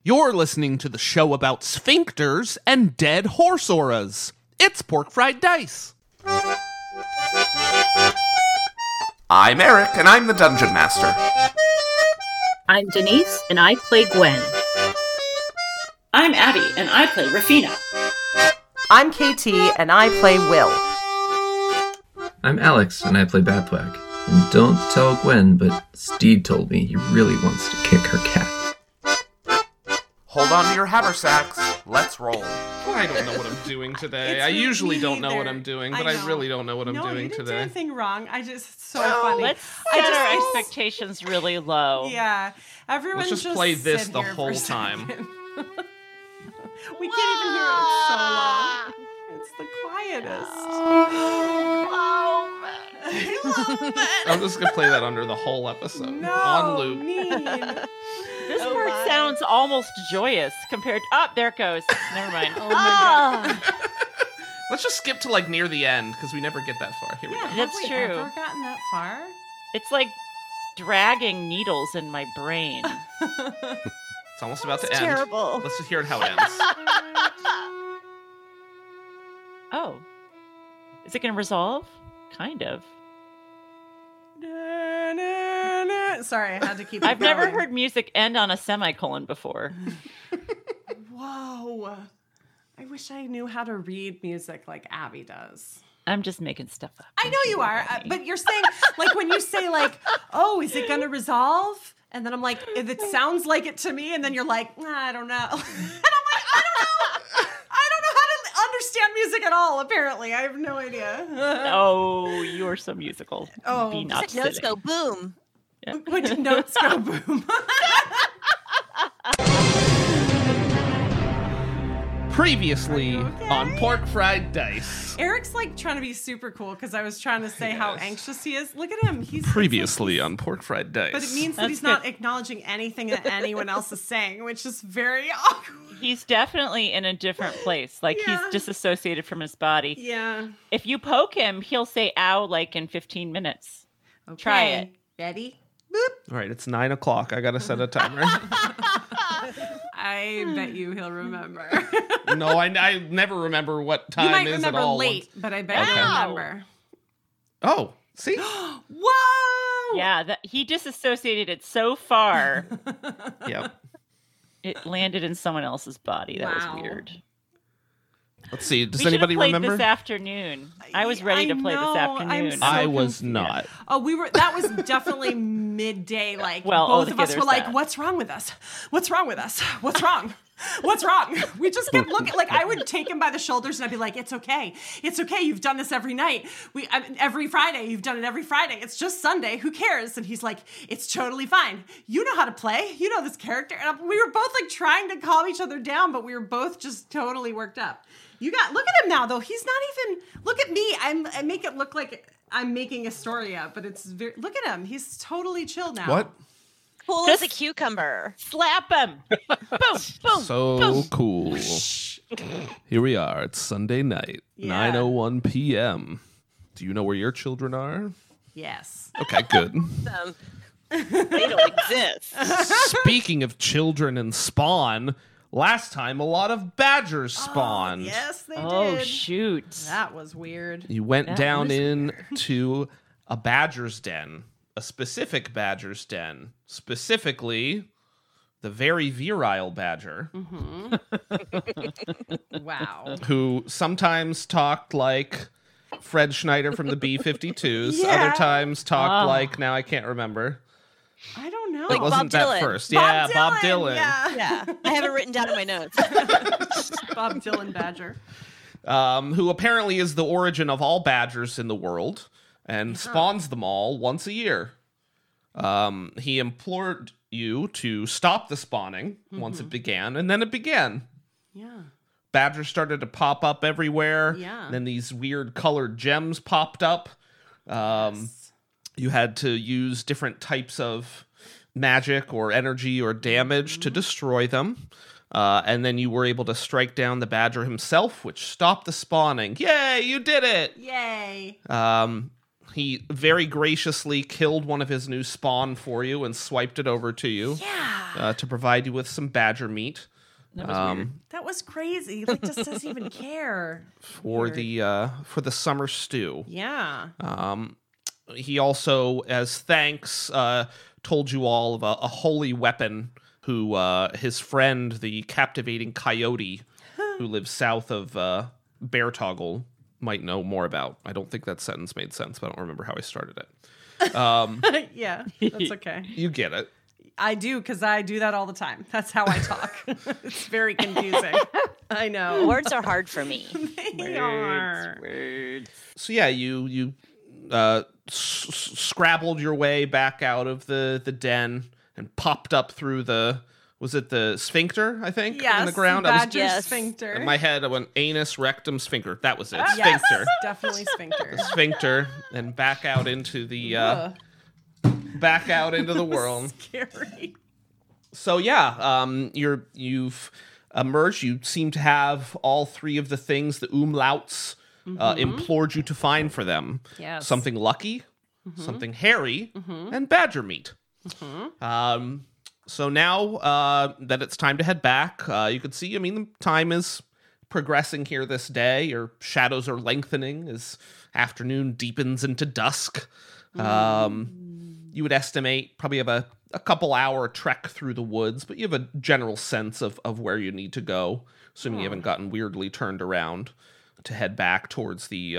You're listening to the show about sphincters and dead horse auras. It's Pork Fried Dice. I'm Eric, and I'm the Dungeon Master. I'm Denise, and I play Gwen. I'm Abby, and I play Rafina. I'm KT, and I play Will. I'm Alex, and I play Bathwack. And don't tell Gwen, but Steve told me he really wants to kick her cat. Hold on to your haversacks. Let's roll. I don't know what I'm doing today. I usually don't know what I'm doing, but I really don't know what I'm doing you didn't today. do anything wrong. It's so funny. Let's set our expectations really low. Yeah, everyone Let's just play this sit the here whole for a time. second. We can't even hear it so long. It's the quietest. I'm just going to play that under the whole episode. No, on loop. mean. This part sounds almost joyous compared. Oh, there it goes. Never mind. Oh my god. Let's just skip to like near the end because we never get that far. Here we go. Yeah, That's have we true. ever gotten that far? It's like dragging needles in my brain. It's almost about to end. Terrible. Let's just hear how it ends. Oh. Is it going to resolve? Kind of. Sorry, I had to keep it I've never going. heard music end on a semicolon before. Whoa. I wish I knew how to read music like Abby does. I'm just making stuff up. I know you are, but you're saying, like, when you say, like, oh, is it going to resolve? And then I'm like, if it sounds like it to me, and then you're like, nah, I don't know. And I'm like, I don't know. I don't know how to understand music at all, apparently. I have no idea. Oh, you're so musical. Oh, Be not It's like notes sitting. go boom. When did notes go boom? Previously on Pork Fried Dice. Eric's like trying to be super cool because I was trying to say how anxious he is. Look at him. He's Previously on Pork Fried Dice. But it means that That's he's not good. acknowledging anything that anyone else is saying, which is very awkward. He's definitely in a different place. Like, Yeah. he's disassociated from his body. Yeah. If you poke him, he'll say ow like in 15 minutes. Try it. Ready? Boop. All right, it's 9 o'clock. I got to set a timer. I bet you he'll remember. No, I never remember what You time might is remember at all. late, but I bet Okay. you'll Wow. remember. Oh, see? Whoa! Yeah, he disassociated it so far, Yep. it landed in someone else's body. That Wow. was weird. Let's see. Does We should have anybody played remember? this afternoon. I was ready to play know, this I'm afternoon. so I was confused. not. Oh, that was definitely midday. Like, Well, both okay, of us were there's like, that. what's wrong with us? What's wrong with us? What's wrong? What's wrong? We just kept looking. Like, I would take him by the shoulders and I'd be like, it's okay. It's okay. You've done this every night. Every Friday. You've done it every Friday. It's just Sunday. Who cares? And he's like, it's totally fine. You know how to play. You know this character. And we were both like trying to calm each other down, but we were both just totally worked up. Look at him now, though. He's not even, look at me. I make it look like I'm making a story up, but it's look at him. He's totally chill now. What? Cool as a cucumber. Slap him! Boom! Boom! So boom. cool. Here we are. It's Sunday night, Yeah. 9:01 p.m. Do you know where your children are? Yes. Okay, good. They don't exist. Speaking of children and spawn, last time a lot of badgers spawned. Yes, they Oh, did. shoot. That was weird. You went That down was into a badger's den, a specific badger's den, specifically the very virile badger, Wow. who sometimes talked like Fred Schneider from the B-52s, Yeah. other times talked Oh. like, now I can't remember. I don't know. It wasn't that Dylan. first. Bob Yeah, Dylan. Bob Dylan. Yeah. Yeah, I have it written down in my notes. Bob Dylan Badger. Who apparently is the origin of all badgers in the world and spawns them all once a year. He implored you to stop the spawning once it began, and then it began. Yeah. Badgers started to pop up everywhere. Yeah. Then these weird colored gems popped up. You had to use different types of magic or energy or damage to destroy them. And then you were able to strike down the badger himself, which stopped the spawning. Yay, you did it! Yay. He very graciously killed one of his new spawn for you and swiped it over to you. Yeah. To provide you with some badger meat. That was weird. That was crazy. Like, just doesn't even care. For the summer stew. Yeah. He also, as thanks, told you all of a holy weapon who his friend, the captivating coyote, who lives south of Bear Toggle, might know more about. I don't think that sentence made sense, but I don't remember how I started it. Yeah, that's okay. You get it. I do, because I do that all the time. That's how I talk. It's very confusing. I know. Words are hard for me. They are. Words. So yeah, you scrabbled your way back out of the den and popped up through was it the sphincter, I think, Yes, in the ground? badger Yes. sphincter. In my head, I went anus, rectum, sphincter. That was it. Yes, Sphincter. definitely sphincter. Sphincter, and back out into the Ugh, back out into the world. scary. So yeah, you've emerged. You seem to have all three of the things the umlauts implored you to find for them. Yes. Something lucky, something hairy, and badger meat. So now that it's time to head back, you can see, I mean, the time is progressing here this day. Your shadows are lengthening as afternoon deepens into dusk. You would estimate probably have a couple hour trek through the woods, but you have a general sense of where you need to go, assuming you haven't gotten weirdly turned around to head back towards the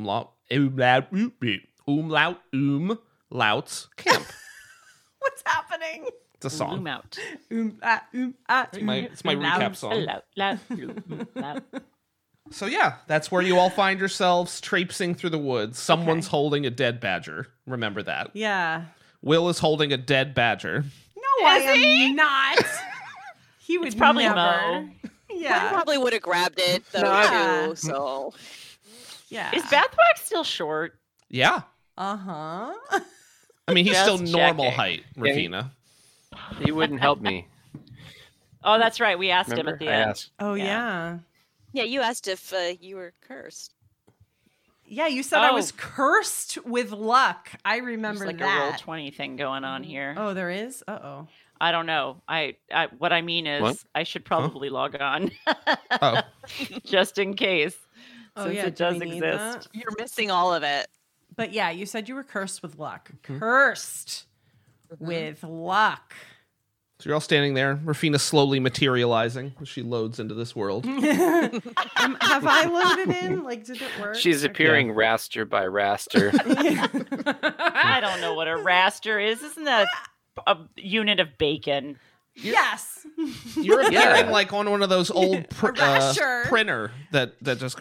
umlauts camp. What's happening? It's a song. Zoom out. It's my recap song. Loud. So yeah, that's where you all find yourselves traipsing through the woods. Someone's holding a dead badger. Remember that. Yeah. Will is holding a dead badger. No, I am not. He would probably never. Mo. I Yeah. probably would have grabbed it though Yeah. too. So Yeah. Is Bathwax still short? Yeah. Uh-huh. I mean, he's Just still normal checking. height, Rafina. He wouldn't help me. Oh, that's right. We asked him Remember? at the I end. asked. Oh, Yeah. yeah. you asked if you were cursed. Yeah, you said I Oh. was cursed with luck. I There's remember like that. a roll 20 thing going on here. Oh, there is? Uh-oh. I don't know. I what I mean is What? I should probably log on Oh, just in case. Oh, Since yeah. it do does we need exist. that? You're missing all of it. But yeah, you said you were cursed with luck. Cursed with luck. so you're all standing there. Rafina slowly materializing as she loads into this world. Have I loaded in? Like, did it work? She's appearing raster by raster. I don't know what a raster is. Isn't that a unit of bacon? Yes. You're appearing Yeah. like on one of those old rasher. printer that just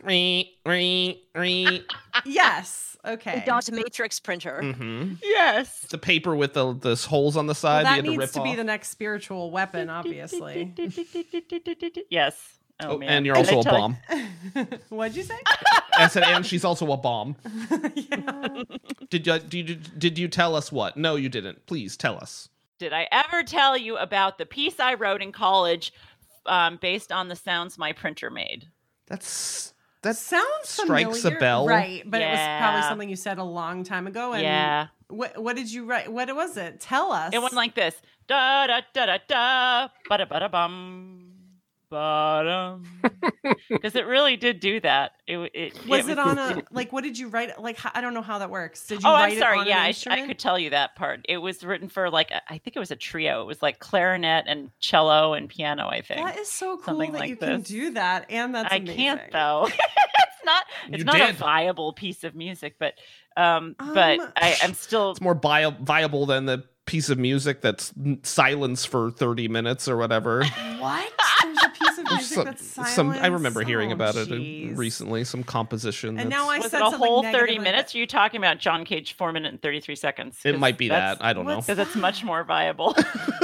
Yes. Okay. Dot matrix printer. Mm-hmm. Yes. The paper with the holes on the Well, side. that you had to needs rip to be off. the next spiritual weapon, obviously. Yes. Oh, man. And you're Did I also a tell bomb. What'd you say? I said, and she's also a bomb. Yeah. Did you tell us what? No, you didn't. Please tell us. Did I ever tell you about the piece I wrote in college based on the sounds my printer made? That Sounds strikes a familiar. bell. Right, but it was probably Yeah. something you said a long time ago. And Yeah. What did you write? What was it? Tell us. It went like this. Da da da da da ba da ba da bum ba because it really did do that. Was it on a like? What did you write? Like, I don't know how that works. Did you Oh, write I'm sorry. it on Yeah, an I instrument? could tell you that part. It was written for like I think it was a trio. It was like clarinet and cello and piano. I think That is so cool Something that like you can this. do that, and that's I amazing. can't though. It's You not a did. viable piece of music, but I'm still It's more viable than the piece of music that's silence for 30 minutes or whatever. What? There's a piece of music that's silent. I remember hearing about it jeez. recently. Some composition. And that's- now I was said it a something whole negative 30 like minutes? that. Are you talking about John Cage 4 minutes and 33 seconds? it might be that. I don't know. What's because it's much more viable.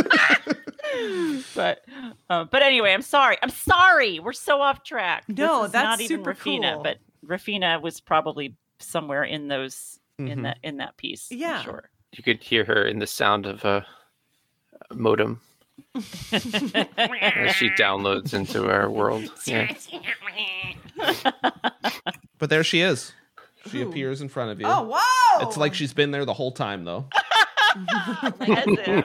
but anyway, I'm sorry. We're so off track. No, This is that's not even super Rafina, cool. but Rafina was probably somewhere in those Mhm. in that piece. I'm Yeah. sure. You could hear her in the sound of a modem as she downloads into our world. Yeah. But there she is. She appears in front of you. Oh, whoa! It's like she's been there the whole time, though. As if.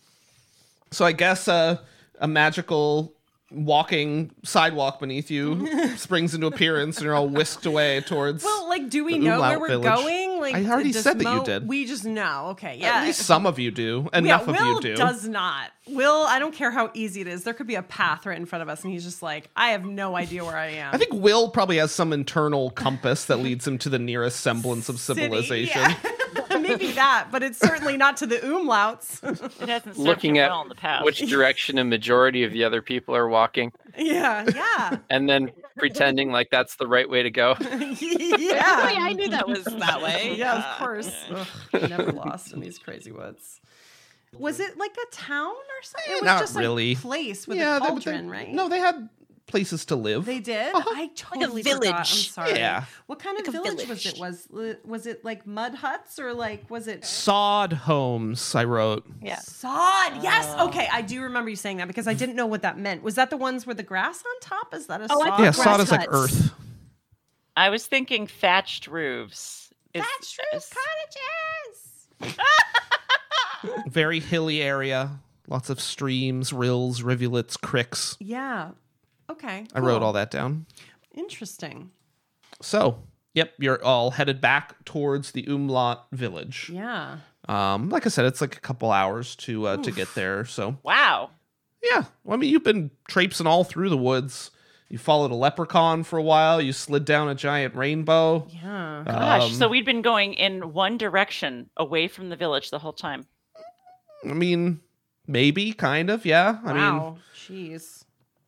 So I guess a magical walking sidewalk beneath you springs into appearance, and you're all whisked away towards. Well, like, do we the know where Umlaut we're village. going? Like, I already does said that you did. We just know. Okay, yeah. At least some of you do. Enough Will of you do. does not. Will, I don't care how easy it is. There could be a path right in front of us, and he's just like, I have no idea where I am. I think Will probably has some internal compass that leads him to the nearest semblance of City, civilization. yeah. Maybe that, but it's certainly not to the umlauts. It hasn't served Looking him at well in the past. which direction a majority of the other people are walking, yeah. and then pretending like that's the right way to go. Yeah. I knew that was that way. Yeah, of course. Ugh, never lost in these crazy woods. Was it like a town or something? It was Not just really. a place with Yeah, a they- cauldron, right? No, they had places to live. They did? Uh-huh. I totally village. forgot. I'm sorry. Yeah. What kind Like of a village was village. it? Was it like mud huts or like was it Sod homes, I wrote. Yeah. sod? Yes. Okay, I do remember you saying that because I didn't know what that meant. Was that the ones with the grass on top? Is that a Oh, I sod? thought Yeah, grass sod is like huts. earth. I was thinking thatched roofs. Thatched roof cottages. Very hilly area. Lots of streams, rills, rivulets, cricks. Yeah. Okay. I wrote cool. all that down. Interesting. So, yep, you're all headed back towards the Umlaut village. Yeah. Like I said, it's like a couple hours to get there. So, Wow. yeah. Well, I mean, you've been traipsing all through the woods. You followed a leprechaun for a while. You slid down a giant rainbow. Yeah. Gosh, so we'd been going in one direction away from the village the whole time. I mean, maybe, kind of, yeah. I mean, Wow. Jeez.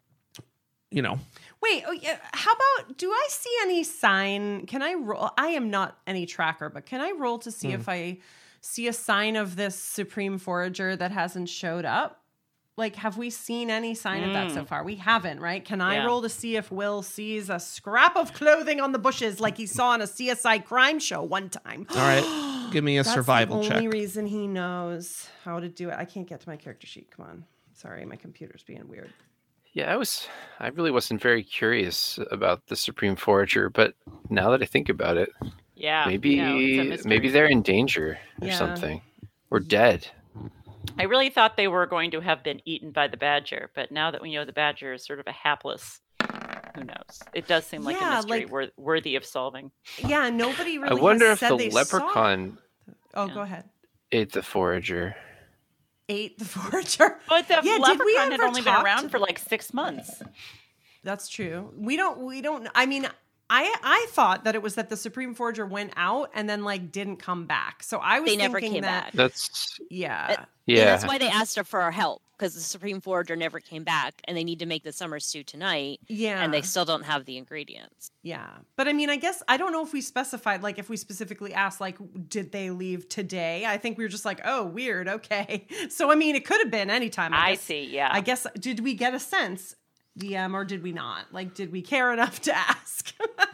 you know. Wait, oh, yeah, how about, do I see any sign? Can I roll? I am not any tracker, but can I roll to see if I see a sign of this Supreme Forager that hasn't showed up? Like, have we seen any sign of that so far? We haven't, right? Can I Yeah. roll to see if Will sees a scrap of clothing on the bushes like he saw on a CSI crime show one time? All right. Give me a That's survival the check. only reason he knows how to do it. I can't get to my character sheet. Come on. Sorry, my computer's being weird. Yeah, I really wasn't very curious about the Supreme Forager, but now that I think about it, Yeah. maybe yeah, it's a mystery. maybe they're in danger or Yeah. something, or dead. I really thought they were going to have been eaten by the badger, but now that we know the badger is sort of a hapless, who knows? It does seem like Yeah, a mystery like- worthy of solving. Yeah, nobody really I wonder has if said the they saw it. leprechaun Oh, go ahead. ate the forager. Ate the forager. But the Yeah, did we leprechaun had ever only been talk around to- for like 6 months. That's true. We don't I mean, I thought that it was that the Supreme Forager went out and then like didn't come back. So I was They never thinking came that back. That's yeah. Yeah, that's yeah. why they asked her for our help, because the Supreme Forager never came back, and they need to make the summer stew tonight, Yeah. and they still don't have the ingredients. Yeah. But I mean, I guess I don't know if we specified, like, if we specifically asked, like, did they leave today? I think we were just like, oh, weird. Okay. So, I mean, it could have been anytime. I guess. see, yeah. I guess, did we get a sense, DM, or did we not? Like, did we care enough to ask?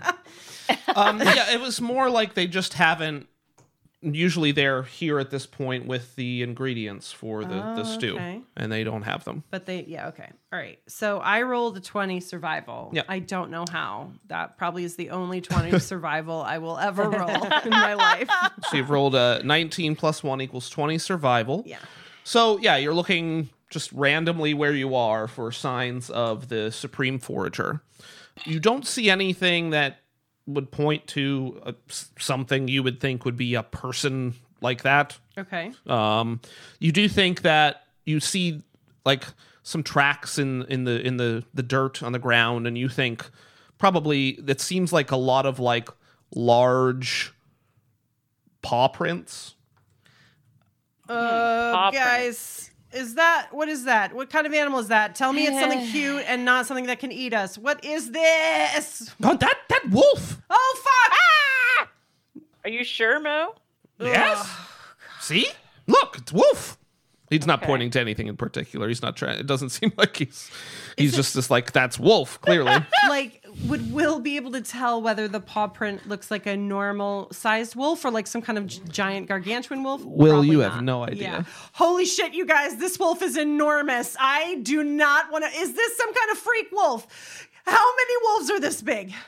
Yeah, it was more like they just haven't. Usually they're here at this point with the ingredients for the stew, okay. and they don't have them. But yeah, okay. All right. So I rolled a 20 survival. Yep. I don't know how. That probably is the only 20 survival I will ever roll in my life. So you've rolled a 19 plus 1 equals 20 survival. Yeah. So, yeah, you're looking just randomly where you are for signs of the Supreme Forager. You don't see anything that would point to something you would think would be a person like that. Okay. You do think that you see like some tracks in the dirt on the ground, and you think probably that seems like a lot of like large paw prints. Paw Guys, what is that? What kind of animal is that? Tell me it's something cute and not something that can eat us. What is this? Oh, that wolf. Oh, fuck! Ah! Are you sure, Mo? Yes. See? Look, it's Wolf. He's not pointing to anything in particular. He's not trying. It doesn't seem like he's just like, that's Wolf, clearly. Like, would Will be able to tell whether the paw print looks like a normal sized wolf or like some kind of giant gargantuan wolf? Will, Probably you not. have no idea. Yeah. Holy shit, you guys, this wolf is enormous. I do not want to. Is this some kind of freak wolf? How many wolves are this big?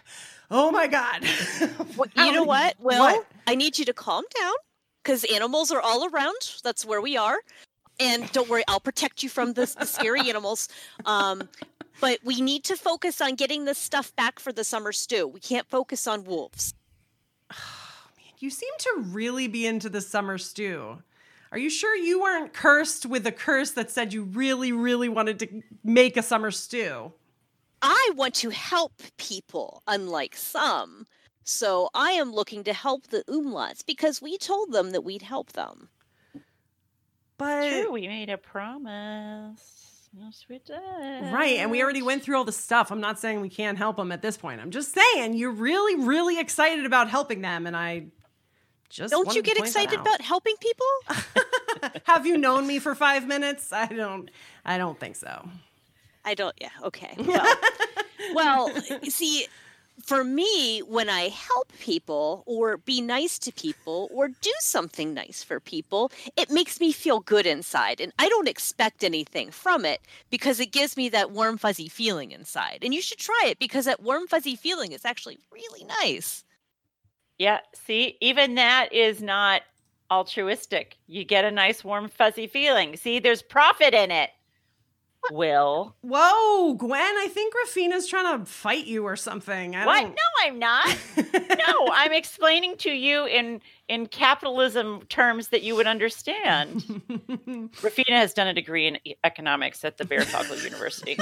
Oh my God. Well, you know what? Well, What? I need you to calm down because animals are all around. That's where we are. And don't worry, I'll protect you from the scary animals. But we need to focus on getting this stuff back for the summer stew. We can't focus on wolves. You seem to really be into the summer stew. Are you sure you weren't cursed with a curse that said you really, really wanted to make a summer stew? I want to help people, unlike some. So I am looking to help the umlauts because we told them that we'd help them. But True, we made a promise. Yes, we did. right, and we already went through all the stuff. I'm not saying we can't help them at this point. I'm just saying you're really, really excited about helping them, and I just Don't wanted you to get point that excited out. about helping people? Have you known me for 5 minutes? I don't think so. I don't. Yeah. Okay. Well, see, for me, when I help people or be nice to people or do something nice for people, it makes me feel good inside. And I don't expect anything from it because it gives me that warm, fuzzy feeling inside. And you should try it because that warm, fuzzy feeling is actually really nice. Yeah, see, even that is not altruistic. You get a nice, warm, fuzzy feeling. See, there's profit in it. Will. Whoa, Gwen, I think Rafina's trying to fight you or something. What? No, I'm not. No, I'm explaining to you in capitalism terms that you would understand. Rafina has done a degree in economics at the Bear-Toggle University.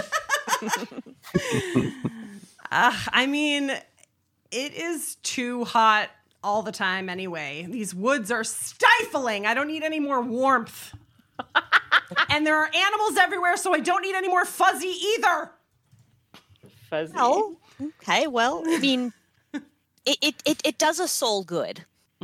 I mean, it is too hot all the time anyway. These woods are stifling. I don't need any more warmth. And there are animals everywhere, so I don't need any more fuzzy either. Fuzzy. Oh, okay. Well, I mean, it does a soul good.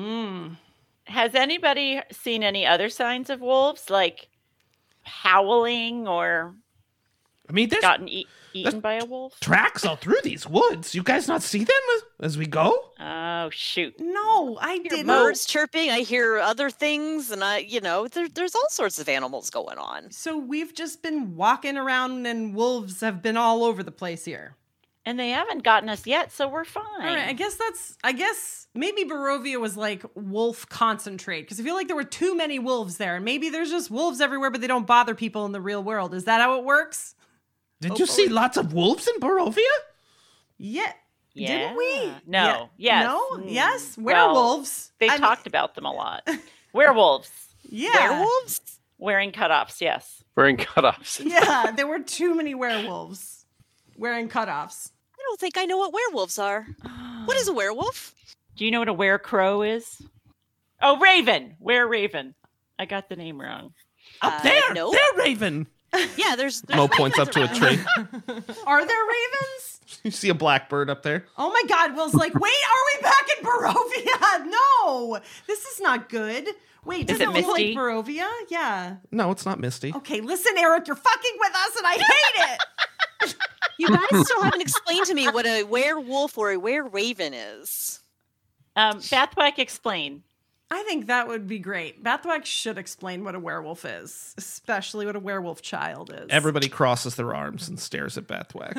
Has anybody seen any other signs of wolves, like howling or I mean, there's gotten eaten by a wolf? tracks all through these woods. You guys not see them as we go? Oh, shoot. No, I I hear didn't. birds chirping. I hear other things, and there's all sorts of animals going on. So we've just been walking around and wolves have been all over the place here. And they haven't gotten us yet, so we're fine. All right, I guess maybe Barovia was like wolf concentrate because I feel like there were too many wolves there. And maybe there's just wolves everywhere, but they don't bother people in the real world. Is that how it works? Did you see lots of wolves in Barovia? Yeah. Yeah. Didn't we? No. Yes. No? Yes? Well, Werewolves. They talked about them a lot. Werewolves. Yeah. Werewolves? Wearing cutoffs, yes. Wearing cutoffs. Yeah, there were too many werewolves wearing cutoffs. I don't think I know what werewolves are. What is a werewolf? Do you know what a werecrow is? Oh, raven. Were-raven. I got the name wrong. Up there! no. There, Raven! Yeah, there's Mo points up to a tree. Are there ravens? You see a blackbird up there? Oh my God, Will's like, wait, are we back in Barovia? No, this is not good. Wait, does Is it it look like misty? Barovia? Yeah. No, it's not Misty. Okay, listen, Eric, you're fucking with us and I hate it. You guys still haven't explained to me what a werewolf or a were-raven is. Bathwack, explain. I think that would be great. Bathwax should explain what a werewolf is, especially what a werewolf child is. Everybody crosses their arms and stares at Bathwack.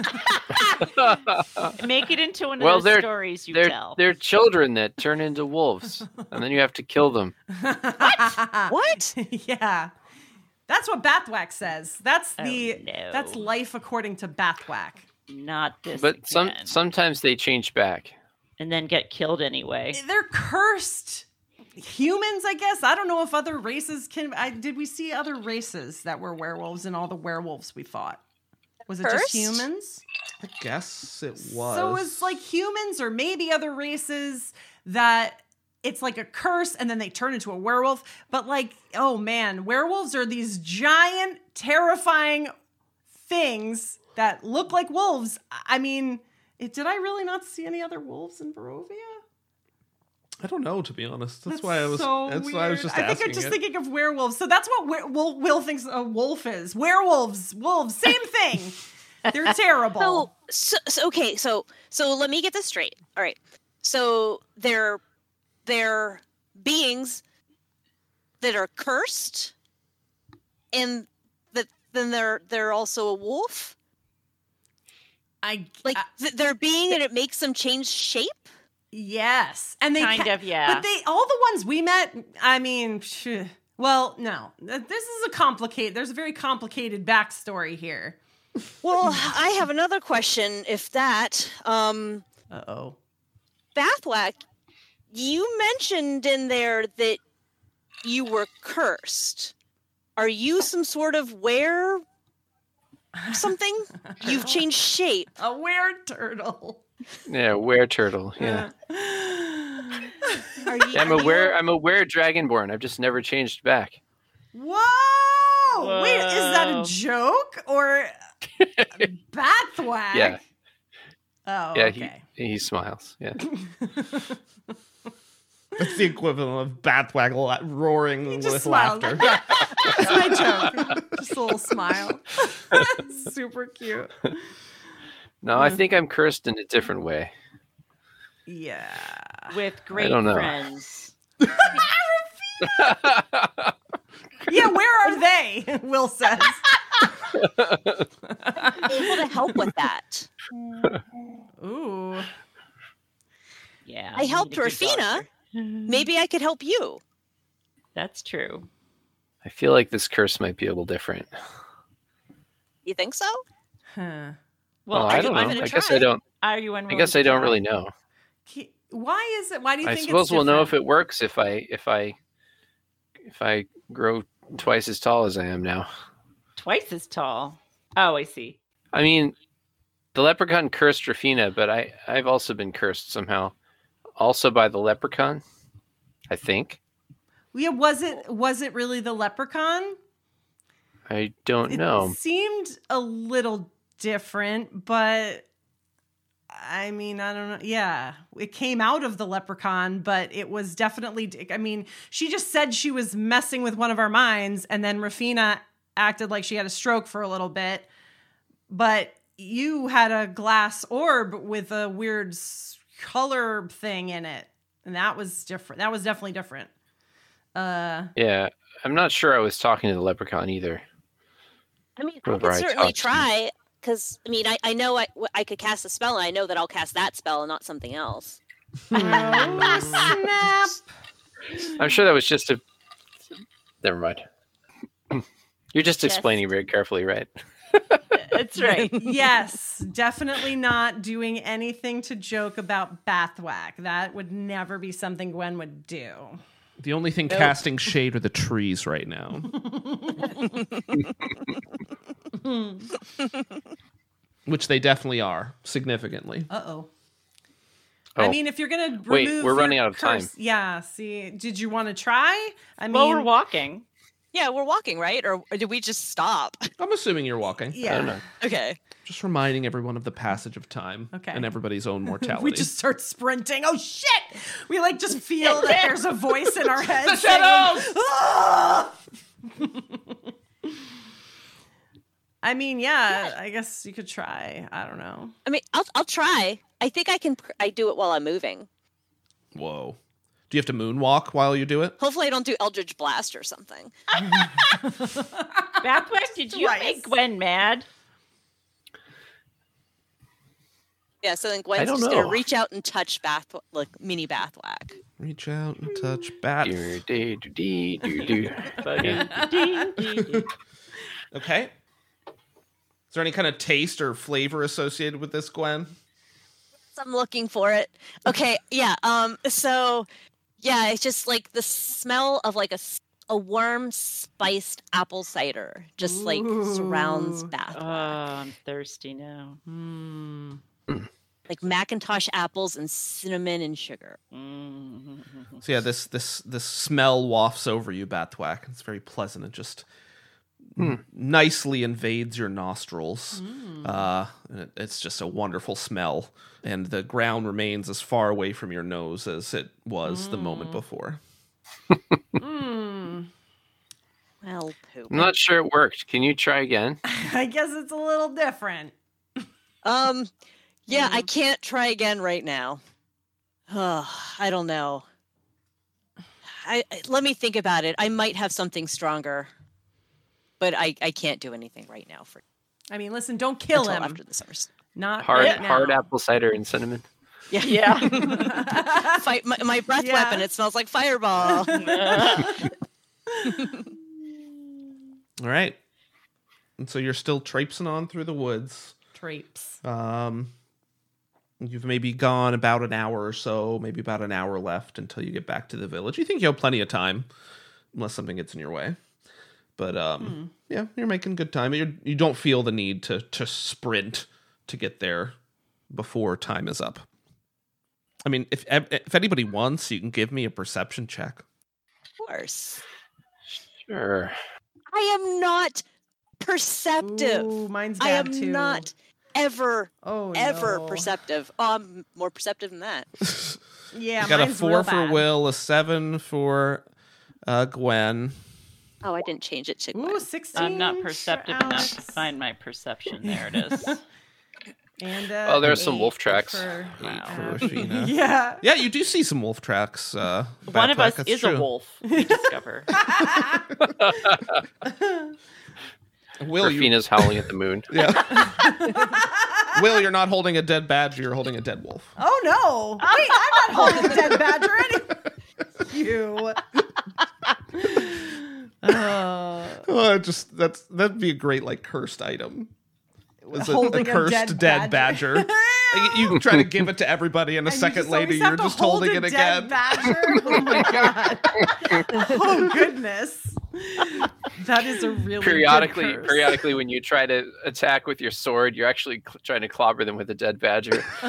Make it into one of those stories you tell. They're children that turn into wolves, and then you have to kill them. What? Yeah. That's what Bathwax says. That's Oh, no. that's life according to Bathwack. Not this But again. sometimes they change back. And then get killed anyway. They're cursed. Humans, I guess. I don't know if other races can. Did we see other races that were werewolves in all the werewolves we fought? Was it just Cursed? humans? I guess it was. So it's like humans or maybe other races that it's like a curse and then they turn into a werewolf. But like, oh man, werewolves are these giant, terrifying things that look like wolves. I mean, did I really not see any other wolves in Barovia? I don't know, to be honest. That's why I was. So that's weird. why I was just I asking. think I'm just it. thinking of werewolves. So that's what Will thinks a wolf is. Werewolves, wolves, same thing. They're terrible. So okay, so let me get this straight. All right. So they're beings that are cursed, and then they're also a wolf. they're being and it makes them change shape. Yes, and they Kind of, yeah. But all the ones we met, I mean, well, no, this is there's a very complicated backstory here. Well, I have another question. If that, Uh-oh. Bathwack, you mentioned in there that you were cursed. Are you some sort of something? You've changed shape. A wereturtle. Yeah, were-turtle. Yeah. I'm a dragonborn. I've just never changed back. Whoa! Wait, is that a joke or Bathwack? Yeah. Oh, Yeah, okay. he smiles. Yeah. It's the equivalent of Bathwack roaring with smiled. laughter. That's my joke. Just a little smile. Super cute. No, I think I'm cursed in a different way. Yeah. With great don't know. friends. Yeah, where are they? Will says. Able to help with that. Ooh. Yeah. I helped need a good Rafina. doctor. Maybe I could help you. That's true. I feel like this curse might be a little different. You think so? Huh. Well, I don't know. I guess I don't. Are you I guess I don't really know. Why is it? Why do you I think suppose it's we'll know if different? it works if I grow twice as tall as I am now. Twice as tall. Oh, I see. I mean, the leprechaun cursed Rafina, but I've also been cursed somehow. Also by the leprechaun, I think. Yeah, was it really the leprechaun? I don't know. It seemed a little different, but I mean, I don't know. Yeah, it came out of the leprechaun, but it was definitely, I mean, she just said she was messing with one of our minds, and then Rafina acted like she had a stroke for a little bit, but you had a glass orb with a weird color thing in it, and that was different. That was definitely different. Yeah, I'm not sure I was talking to the leprechaun either. I mean, Whoever I I could certainly talked to. try, because, I mean, I know I could cast a spell, and I know that I'll cast that spell and not something else. Oh, snap. I'm sure that was just a... Never mind. You're just explaining very carefully, right? That's right. Yes, definitely not doing anything to joke about Bathwack. That would never be something Gwen would do. The only thing casting shade are the trees right now. Which they definitely are, significantly. Uh-oh. Oh. I mean, if you're going to Wait, remove we're running your out of time. curse- Yeah, see, did you want to try? I mean, Well, we're walking. Yeah, we're walking, right? Or did we just stop? I'm assuming you're walking. I don't yeah. know. Okay. Just reminding everyone of the passage of time Okay. and everybody's own mortality. We just start sprinting. Oh, shit! We, like, just feel that there's a voice in our head. The shadows! Saying, "Ah!" I mean, yeah, I guess you could try. I don't know. I mean, I'll try. I think I do it while I'm moving. Whoa. Do you have to moonwalk while you do it? Hopefully I don't do Eldritch Blast or something. Bathwack, did you Twice. make Gwen mad? Yeah, so then I Gwen's don't just going know. to reach out and touch mini Bathwack. Reach out and touch bat. Okay. Is there any kind of taste or flavor associated with this, Gwen? So I'm looking for it. Okay, yeah. So, yeah, it's just like the smell of like a warm spiced apple cider just like surrounds Ooh. Bathwack. Oh, I'm thirsty now. Like Macintosh apples and cinnamon and sugar. So yeah, this smell wafts over you, Bathwack. It's very pleasant. It just nicely invades your nostrils. And it's just a wonderful smell. And the ground remains as far away from your nose as it was the moment before. Well, poop. I'm not sure it worked. Can you try again? I guess it's a little different. Yeah, I can't try again right now. I don't know. Let me think about it. I might have something stronger, but I can't do anything right now I mean, listen, don't kill until him. after the summer. Not Hard right now. hard apple cider and cinnamon. Yeah. Fight my breath weapon. It smells like Fireball. All right. And so you're still traipsing on through the woods. Traipse. You've maybe gone about an hour or so, maybe about an hour left until you get back to the village. You think you have plenty of time, unless something gets in your way. But yeah, you're making good time. You don't feel the need to sprint to get there before time is up. I mean, if anybody wants, you can give me a perception check. Of course. Sure. I am not perceptive. Ooh, mine's I bad am too. not ever no. perceptive. I'm more perceptive than that. Yeah, You got a mine's 4 real for bad. Will, a 7 for Gwen. Oh, I didn't change it to Ooh, Gwen. 16. I'm not for perceptive enough Alex. to find my perception. There it is. And Oh, there's an some 8 wolf tracks. for- For Wow. Rafina. Yeah. Yeah, you do see some wolf tracks. One of Backpack, us that's is true. a wolf, we discover. Will, you, Rafina's howling at the moon. yeah. Will, you're not holding a dead badger, you're holding a dead wolf. Oh no! Wait, I'm not holding a dead badger. You. Oh, that'd be a great like cursed item. Is a Holding a cursed dead badger. you try to give it to everybody, and a And you second just later always have you're to just hold holding a it dead again. Badger? Oh my god! Oh goodness! That is a really Periodically, good curse. periodically, when you try to attack with your sword, you're actually trying to clobber them with a dead badger. You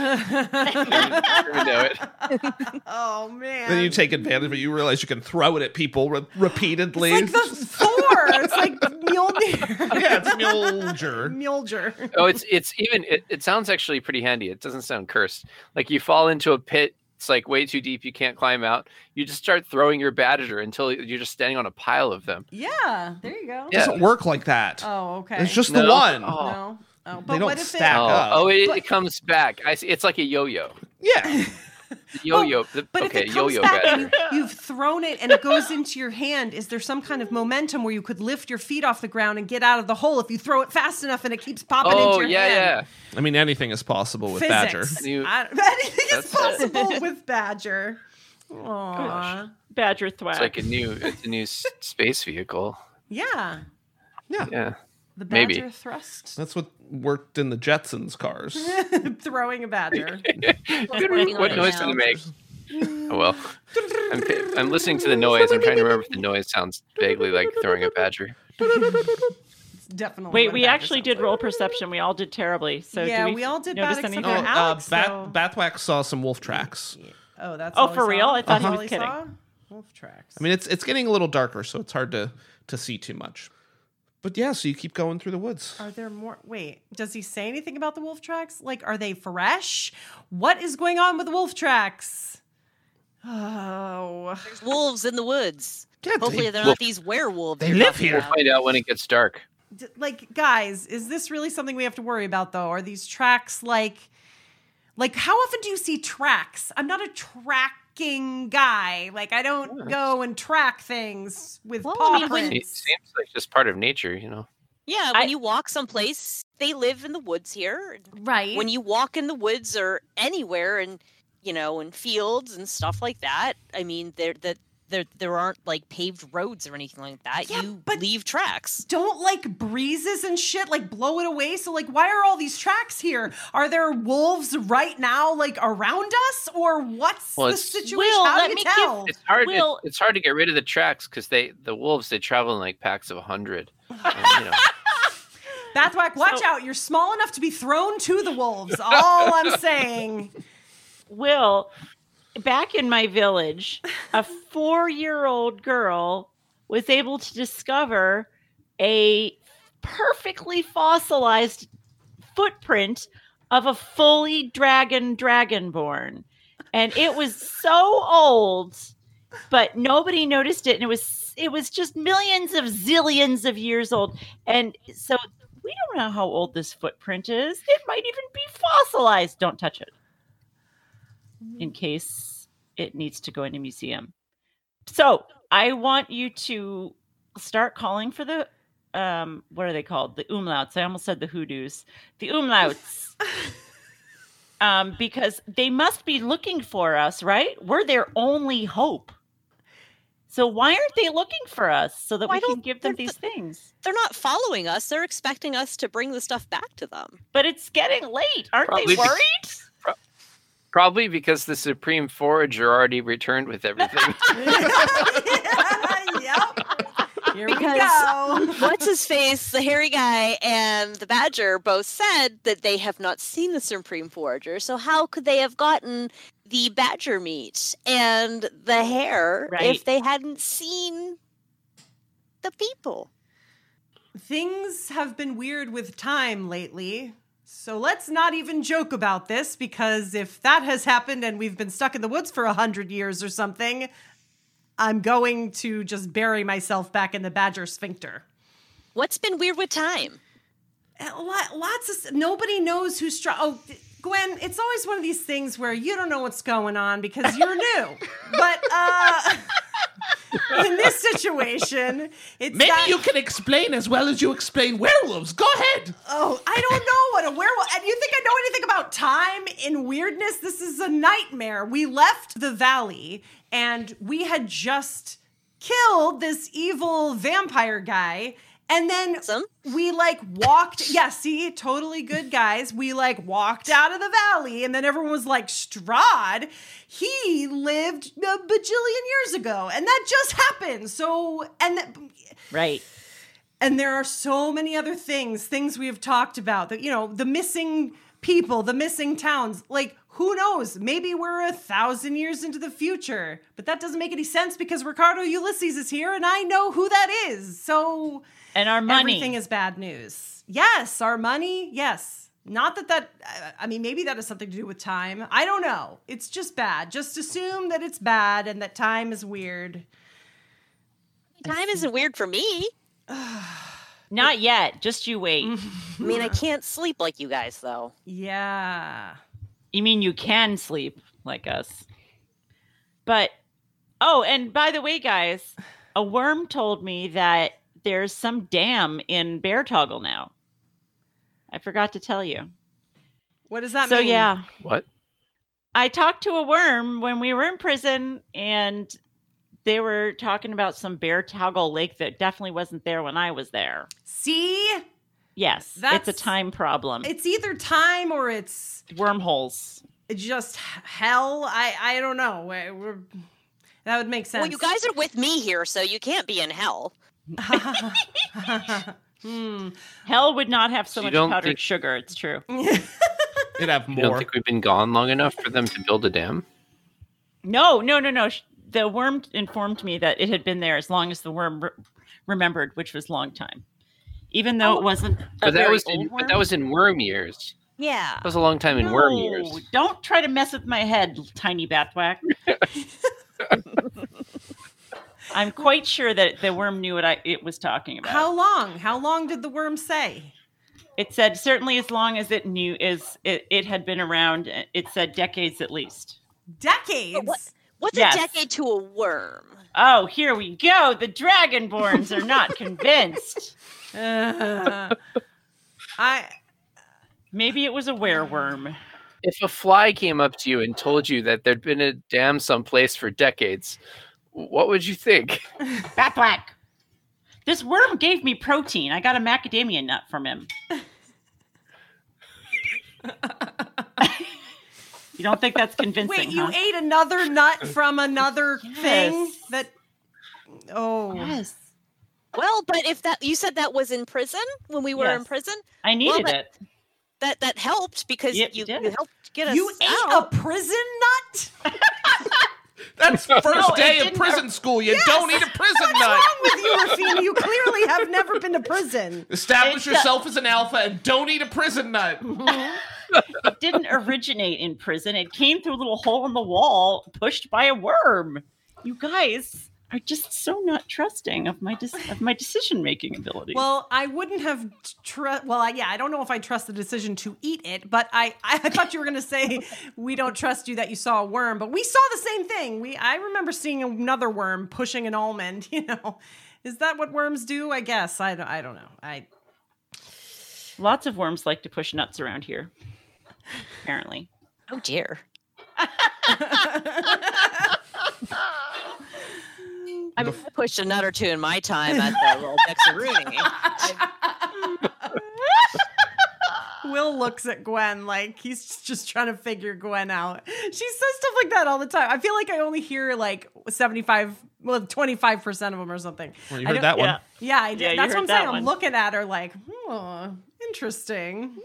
know it. Oh man! Then you take advantage of it. You realize you can throw it at people repeatedly. It's like the Thor. It's like Mjolnir. Yeah, it's Mjolnir. Mjolnir. Oh, it sounds actually pretty handy. It doesn't sound cursed. Like you fall into a pit, it's like way too deep, you can't climb out. You just start throwing your badger until you're just standing on a pile of them. Yeah, there you go. It doesn't work like that. Oh, okay. It's just the No. one. Oh. No. Oh, but They don't what if stack it? up. It comes back. I see. It's like a yo-yo. Yeah. Yo-yo. But okay, if it comes yo-yo back badger. and you've thrown it and it goes into your hand, is there some kind of momentum where you could lift your feet off the ground and get out of the hole if you throw it fast enough and it keeps popping into Oh your yeah, hand? yeah. I mean, anything is possible with Badger. Physics. You- Anything is That's it. possible with Badger. Aww. Badger thwack. It's like a new space vehicle. Yeah. Yeah. The Maybe. Badger thrust. That's what worked in the Jetsons cars. Throwing a badger. What noise did it make? Oh, well, I'm listening to the noise. I'm trying to remember if the noise sounds vaguely like throwing a badger. It's definitely Wait, what a we badger actually sounds did like. roll perception. We all did terribly. So Yeah, do we all did notice bad except anything? for Alex, so- Bathwack saw some wolf tracks. Oh, that's Oh, all he for real? saw? I thought he That's was all he kidding. saw? Wolf tracks. I mean, it's getting a little darker, so it's hard to see too much. But yeah, so you keep going through the woods. Are there more? Wait, does he say anything about the wolf tracks? Like, are they fresh? What is going on with the wolf tracks? Oh, There's wolves in the woods. Yeah, Hopefully they're Well, not these werewolves. they you're live talking here. We'll about. find out when it gets dark. like guys, is this really something we have to worry about though? Are these tracks like how often do you see tracks? I'm not a tracking guy. Like I don't go and track things with Well, paw I mean, when- It prints. seems like just part of nature, you know. Yeah, when you walk someplace, they live in the woods here. Right. When you walk in the woods or anywhere, and in fields and stuff like that, I mean, there aren't like paved roads or anything like that. Yeah, you but- leave tracks. don't like breezes and shit like blow it away. So like why are all these tracks here? Are there wolves right now like around us or what's Well, the it's- situation? Will, How let do you me tell? It's hard. Will- It's hard to get rid of the tracks because the wolves they travel in like packs of 100. And, Bathwack, watch So- out. You're small enough to be thrown to the wolves. All I'm saying. Will, back in my village, a 4-year-old girl was able to discover a perfectly fossilized footprint of a fully dragonborn. And it was so old, but nobody noticed it. And it was just millions of zillions of years old. And so we don't know how old this footprint is. It might even be fossilized. Don't touch it in case it needs to go in a museum. So I want you to start calling for the what are they called? The umlauts. I almost said the hoodoos. The umlauts. Because they must be looking for us, right? We're their only hope. So why aren't they looking for us so that we can give them these things? They're not following us. They're expecting us to bring the stuff back to them. But it's getting late. Aren't they worried? Probably because the Supreme Forager already returned with everything. Yep. Here we Because go. what's his face, the hairy guy and the badger both said that they have not seen the Supreme Forager. So how could they have gotten the badger meat and the hare if they hadn't seen the people? Things have been weird with time lately. So let's not even joke about this, because if that has happened and we've been stuck in the woods for 100 years or something, I'm going to just bury myself back in the badger sphincter. What's been weird with time? Lots of... Nobody knows who's... Oh, Gwen, it's always one of these things where you don't know what's going on because you're new. But in this situation, it's Maybe you can explain as well as you explain werewolves. Go ahead. Oh, I don't know what a werewolf... And you think I know anything about time and weirdness? This is a nightmare. We left the valley, and we had just killed this evil vampire guy. And then we walked, totally good guys. We walked out of the valley, and then everyone was like, Strahd, he lived a bajillion years ago, and that just happened. So, right. And there are so many other things we have talked about that, the missing people, the missing towns, who knows? Maybe we're 1,000 years into the future, but that doesn't make any sense because Ricardo Ulysses is here, and I know who that is. So... And our money. Everything is bad news. Yes, our money, yes. Not that maybe that has something to do with time. I don't know. It's just bad. Just assume that it's bad and that time is weird. Time isn't weird for me. Not yet. Just you wait. I mean, I can't sleep like you guys, though. Yeah. You mean you can sleep like us. But, and by the way, guys, a worm told me that there's some dam in Bear Toggle now. I forgot to tell you. What does that mean? So, yeah. What? I talked to a worm when we were in prison, and they were talking about some Bear Toggle lake that definitely wasn't there when I was there. See? Yes. It's a time problem. It's either time or it's... wormholes. Just hell. I don't know. That would make sense. Well, you guys are with me here, so you can't be in hell. Hell would not have so much powdered sugar. It's true. It'd have more. You don't think we've been gone long enough for them to build a dam? No. The worm informed me that it had been there as long as the worm remembered, which was a long time. Even though it wasn't But that was in worm years. Yeah. That was a long time in worm years. Don't try to mess with my head, tiny Bathwack. I'm quite sure that the worm knew what it was talking about. How long? How long did the worm say? It said certainly as long as it knew it had been around. It said decades at least. Decades? What's a decade to a worm? Oh, here we go. The Dragonborns are not convinced. Maybe it was a wereworm. If a fly came up to you and told you that there'd been a dam someplace for decades, what would you think? Batwhack. This worm gave me protein. I got a macadamia nut from him. You don't think that's convincing? Wait, you ate another nut from another thing? Oh. Yes. Well, but if you said that was in prison when we were in prison, I needed it. That helped because you helped get us. You ate a prison nut? That's first day of prison school. You don't eat a prison nut. What's wrong with you, Rafina? You clearly have never been to prison. Establish yourself as an alpha and don't eat a prison nut. It didn't originate in prison. It came through a little hole in the wall pushed by a worm. You guys are just so not trusting of my decision-making ability. Well, I wouldn't have I don't know if I trust the decision to eat it, but I thought you were going to say we don't trust you that you saw a worm, but we saw the same thing. I remember seeing another worm pushing an almond, Is that what worms do? I guess. I don't know. Lots of worms like to push nuts around here. Apparently. Oh dear. I've pushed a nut or two in my time at the little Dexaroonie. Will looks at Gwen like he's just trying to figure Gwen out. She says stuff like that all the time. I feel like I only hear like 25% of them or something. Well, you heard that one. Yeah, I did. Yeah, That's what I'm saying. one. I'm looking at her like, interesting.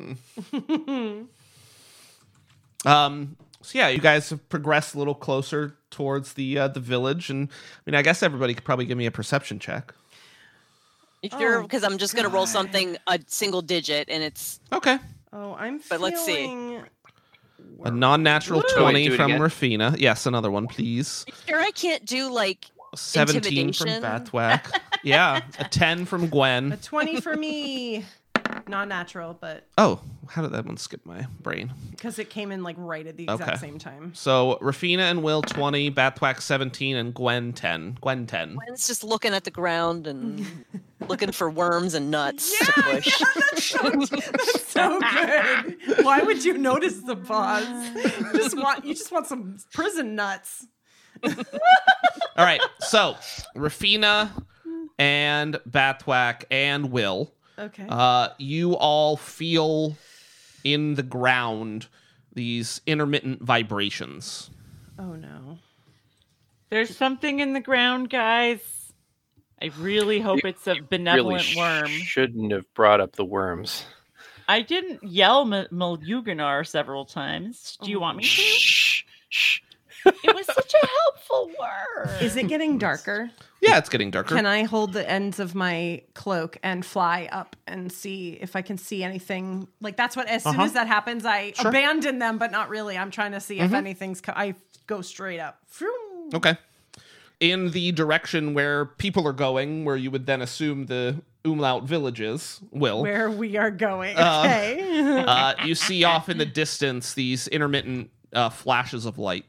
So yeah, you guys have progressed a little closer towards the village, and I mean, I guess everybody could probably give me a perception check. Sure, because I'm just going to roll something a single digit, and it's Okay. Oh, I'm feeling... But let's see. A non-natural Woo! 20 Do it from again. Rafina. Yes, another one, please. sure I can't do like 17 from intimidation. Bathwack. Yeah, a 10 from A Gwen. 20 for me. Non-natural, but Oh, how did that one skip my brain? because it came in like right at the exact Okay. same time. So Rafina and Will 20, Bathwack 17, and Gwen 10. Gwen 10. Gwen's just looking at the ground and looking for worms and nuts to push. That's so good. Why would you notice the pause? You just want some prison nuts. All right, so Rafina and Bathwack and Will, Okay. you all feel in the ground these intermittent vibrations. Oh no. There's something in the ground, guys. I really hope it's a benevolent worm. Shouldn't have brought up the worms. I didn't yell Maljuganar several times. Do you want me to? Shh. It was such a helpful word. Is it getting darker? Yeah, it's getting darker. Can I hold the ends of my cloak and fly up and see if I can see anything? Like that's what. As soon as that happens, I abandon them, but not really. I'm trying to see if anything's. I go straight up. Vroom. Okay. In the direction where people are going, where you would then assume the Umlaut villages, Will, Where we are going. Okay. you see off in the distance these intermittent flashes of light.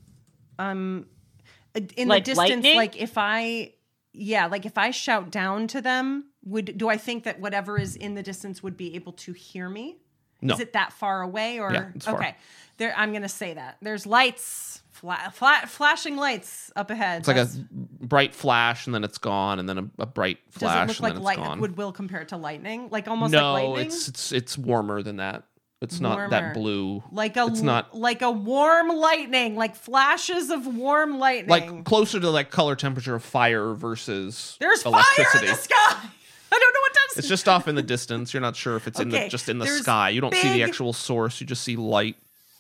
In Like the distance, lightning? like if I shout down to them, do I think that whatever is in the distance would be able to hear me? No. Is it that far away or Yeah, it's far. okay? There, I'm gonna say that there's lights, flashing lights up ahead. It's like a bright flash, and then it's gone, and then a bright Does flash, it look and like then it's light? gone. Would Will compare it to lightning? Like almost No, like lightning? it's warmer than that. It's not Warmer. that blue. It's not like a warm lightning, like flashes of warm lightning. Like closer to like color temperature of fire versus there's electricity. fire in the sky. I don't know what does. It's just off in the distance. You're not sure if it's Okay, just in the there's sky. You don't see the big- actual source. You just see light.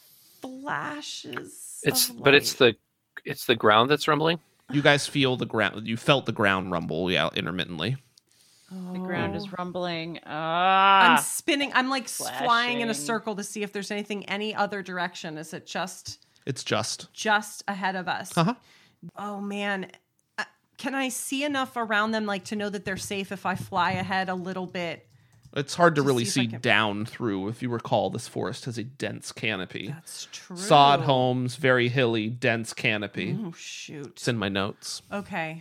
Flashes. It's of but it's light. the ground that's rumbling. You guys feel the ground. You felt the ground rumble, yeah, intermittently. The ground is rumbling. I'm spinning. I'm like flying in a Flashing. circle to see if there's anything any other direction. Is it just It's just. ahead of us? Uh-huh. Oh man, can I see enough around them like to know that they're safe if I fly ahead a little bit? It's hard to To really see if I see can- down through. If you recall, this forest has a dense canopy. That's true. Sod homes, very hilly, dense canopy. Oh shoot. It's in my notes. Okay.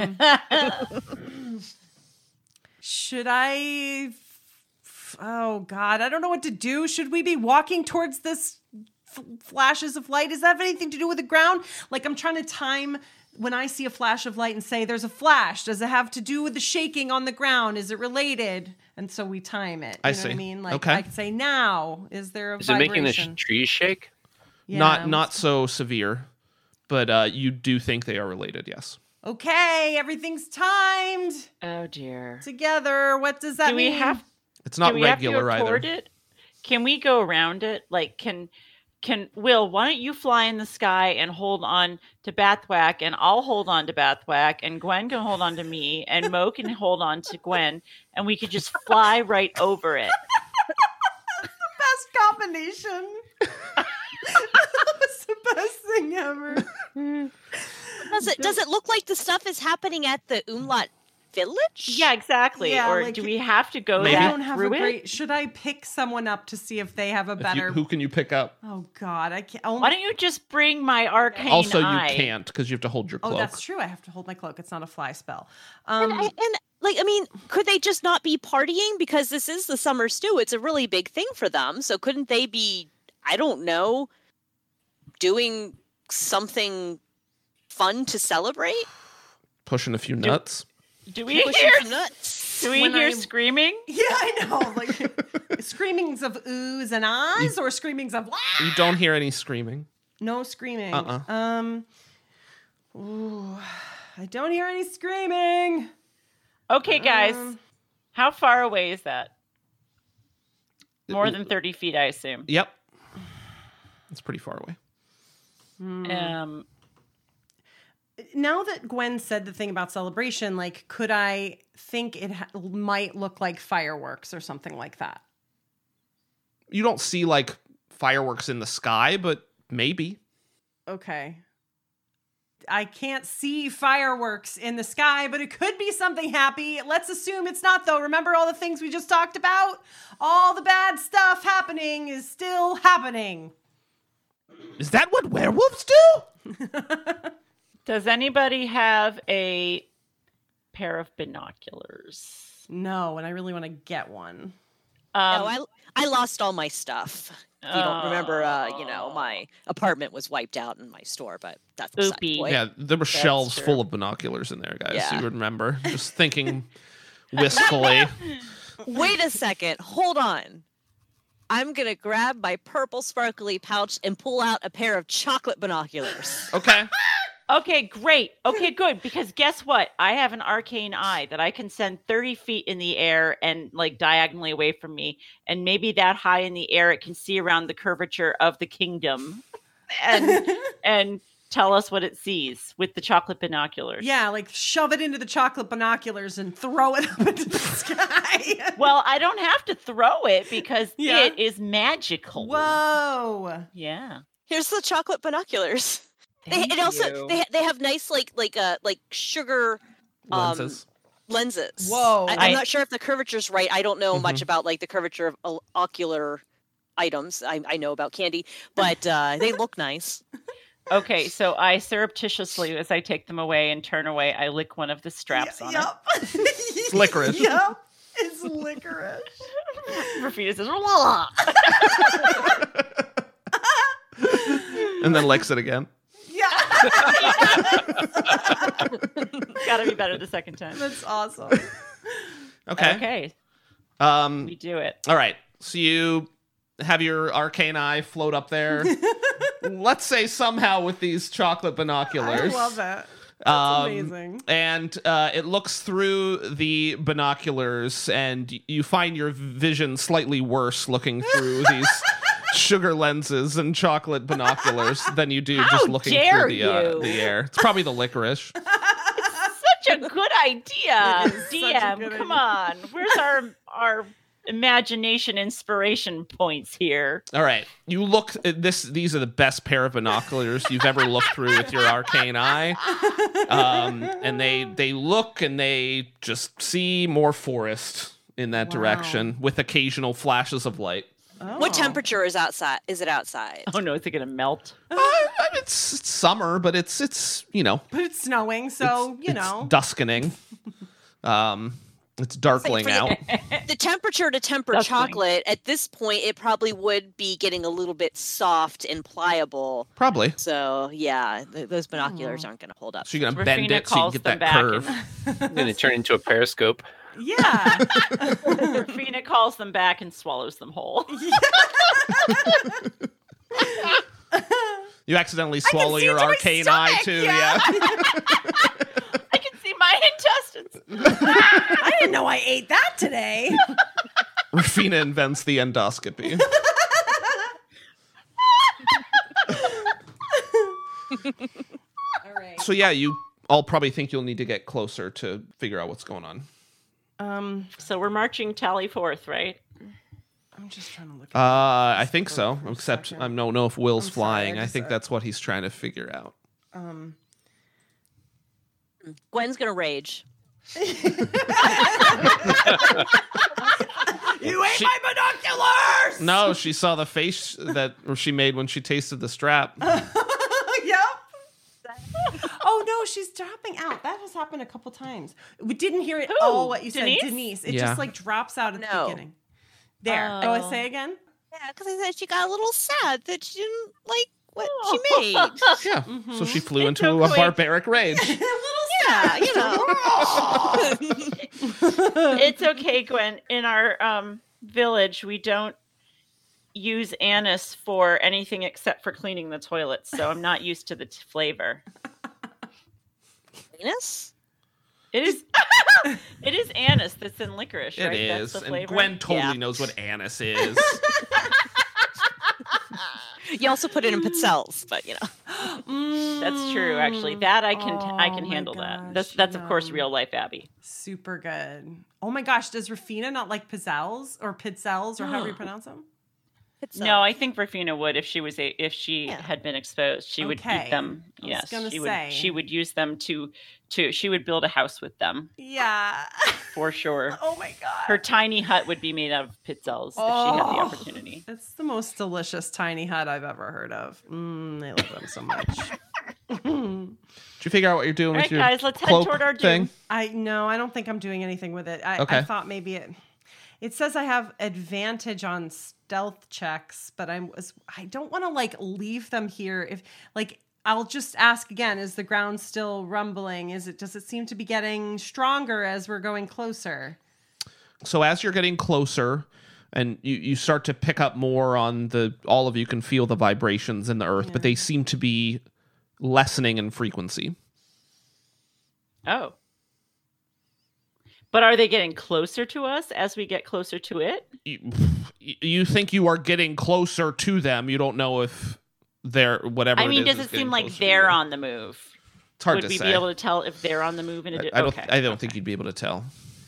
Should I? Oh God, I don't know what to do. Should we be walking towards this flashes of light? Does that have anything to do with the ground? Like I'm trying to time when I see a flash of light and say there's a flash. Does it have to do with the shaking on the ground? Is it related? And so we time it. You I know see. what I mean? Like Okay. I could say now. Is there a Is it making the vibration? trees shake? Yeah, Not so severe, but you do think they are related. Yes. Okay, everything's timed Oh dear. together. What does that Do mean? we have? It's not do we regular have to either. accord it? Can we go around it? Like, can Will? Why don't you fly in the sky and hold on to Bathwack, and I'll hold on to Bathwack, and Gwen can hold on to me, and Mo can hold on to Gwen, and we could just fly right over it. Best combination. That's the best thing ever. Does it look like the stuff is happening at the Umlaut village? Yeah, exactly. Yeah, or like- do we have to go Maybe. I that don't have through a it? great. Should I pick someone up to see if they have a better? Who can you pick up? Oh God, I can't. Oh, Why don't you just bring my arcane Also, eye? you can't because you have to hold your cloak. oh, that's true. I have to hold my cloak. It's not a fly spell. And I mean, could they just not be partying? Because this is the summer stew. It's a really big thing for them. So couldn't they be, I don't know, doing something fun to celebrate? Pushing a few nuts. Do we Pushing hear some nuts. Do we When hear I'm- screaming? Yeah, I know. Like screamings of oohs and ahs, or screamings of You don't hear any screaming. no screaming. Ooh, I don't hear any screaming. Okay, guys. Um, How far away is that? More than 30 feet, I assume. Yep. It's pretty far away. Now that Gwen said the thing about celebration, like, could I think it might look like fireworks or something like that? You don't see like fireworks in the sky, but maybe. Okay. I can't see fireworks in the sky, but it could be something happy. Let's assume it's not, though. Remember all the things we just talked about? All the bad stuff happening is still happening. Is that what werewolves do? Does anybody have a pair of binoculars? No, and I really want to get one. No, I lost all my stuff. If you don't remember, my apartment was wiped out in my store, but that's beside the Oopie. point. Yeah, there were shelves true. full of binoculars in there, guys. Yeah. You remember? Just thinking wistfully. Wait a second. Hold on. I'm going to grab my purple sparkly pouch and pull out a pair of chocolate binoculars. Okay. Okay, great. Okay, good. Because guess what? I have an arcane eye that I can send 30 feet in the air and like diagonally away from me. And maybe that high in the air, it can see around the curvature of the kingdom and tell us what it sees with the chocolate binoculars. Yeah, like shove it into the chocolate binoculars and throw it up into the sky. Well, I don't have to throw it because Yeah. it is magical. Whoa. Yeah. Here's the chocolate binoculars. Thank you. They have nice like sugar Lenses. lenses. Whoa. I'm not sure if the curvature's right. I don't know much about like the curvature of ocular items. I know about candy, but they look nice. Okay, so I surreptitiously, as I take them away and turn away, I lick one of the straps on Yup. It's licorice. Yup. It's licorice. it. Rafina says, "La." And then licks it again. Yeah. Gotta be better the second time. That's awesome. Okay. Okay, Um, we do it. all right. So you have your arcane eye float up there. Let's say somehow with these chocolate I binoculars. love it. That's amazing. And it looks through the binoculars, and you find your vision slightly worse looking through these sugar lenses and chocolate binoculars than you do just How looking dare through you. the air. It's probably the licorice. Such a good idea, It is such a DM. good Come idea. on, where's our imagination inspiration points here? All right, you look at this. These are the best pair of binoculars you've ever looked through with your arcane eye, and they look and they just see more forest in that direction with occasional flashes of light. What temperature is outside? Is it outside? Oh no, is it gonna melt? It's summer, but it's But it's snowing, so, it's know. duskening. It's darkling For out. The temperature to temper That's fine. chocolate at this point, it probably would be getting a little bit soft and pliable. Probably. So yeah, those binoculars aren't going to hold up. So you're gonna bend Rafina it so you calls can them get that back curve. I'm gonna turn into a periscope. Yeah. Rafina calls them back and swallows them whole. You accidentally swallow see your into my arcane eye stomach, too. yeah. I can see my intestines. I didn't know I ate that today. Rafina invents the endoscopy. All right. So yeah, you all probably think you'll need to get closer to figure out what's going on. So we're marching tally forth, right? I'm just trying to look. I think so. Except second. I don't know if Will's I'm sorry, flying. I I just- think that's what he's trying to figure out. Gwen's going to rage. You ate my binoculars! No, she saw the face that she made when she tasted the strap. Yep. Oh no, she's dropping out. That has happened a couple times. We didn't hear it Who? all what you Denise? said, Denise. It Yeah. just like drops out at the No. beginning. There. Oh. Go say again. Yeah, because I said she got a little sad that she didn't like what Oh. she made. Yeah. Mm-hmm. So she flew It's into so a quick. barbaric rage. Yeah, you know. It's okay, Gwen. In our village, we don't use anise for anything except for cleaning the toilets, so I'm not used to the flavor. Venus? It is it is anise that's in licorice, It right? is. That's the And flavor. Gwen totally Yeah. knows what anise is. You also put it in pizzelles, but you know. That's true, actually. That I can Oh I can my handle that. gosh, That's of course yum. real life Abby. Super good. Oh my gosh, does Rafina not like pizzelles or pizzelles or however you pronounce them? No, I think Rafina would if she Yeah. had been exposed. She would Okay. eat them. I was Yes, gonna she say. would. She would use them to. She would build a house with them Yeah. for sure. Oh my god. Her tiny hut would be made out of pizzelles if she had the Oh. opportunity. It's the most delicious tiny hut I've ever heard of. I love them so much. Did you figure out what you're doing All with right, your guys, let's head cloak toward our thing? doom. I don't think I'm doing anything with it. I Okay. thought maybe it says I have advantage on stealth checks, but I don't want to like leave them here. If like I'll just ask again, is the ground still rumbling? Does it seem to be getting stronger as we're going closer? So as you're getting closer and you start to pick up more on all of you can feel the vibrations in the earth, but they seem to be lessening in frequency. Oh. But are they getting closer to us as we get closer to it? You think you are getting closer to them. You don't know if they're whatever. I mean, is does is it seem getting like closer to they're you. on the move? It's hard Would to we say. be able to tell if they're on the move? I don't think you'd be able to tell.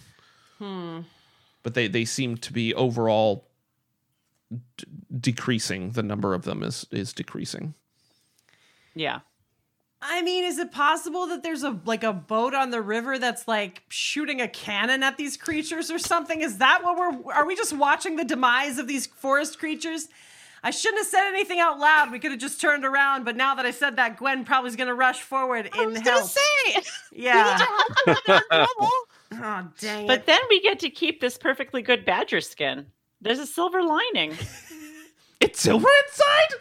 But they seem to be overall decreasing. The number of them is decreasing. Yeah. I mean, is it possible that there's a boat on the river that's like shooting a cannon at these creatures or something? Is that what are we just watching the demise of these forest creatures? I shouldn't have said anything out loud. We could have just turned around, but now that I said that, Gwen probably is going to rush forward I in was gonna help. say. Yeah. We need to help them. Oh, dang But it. then we get to keep this perfectly good badger skin. There's a silver lining. It's silver inside.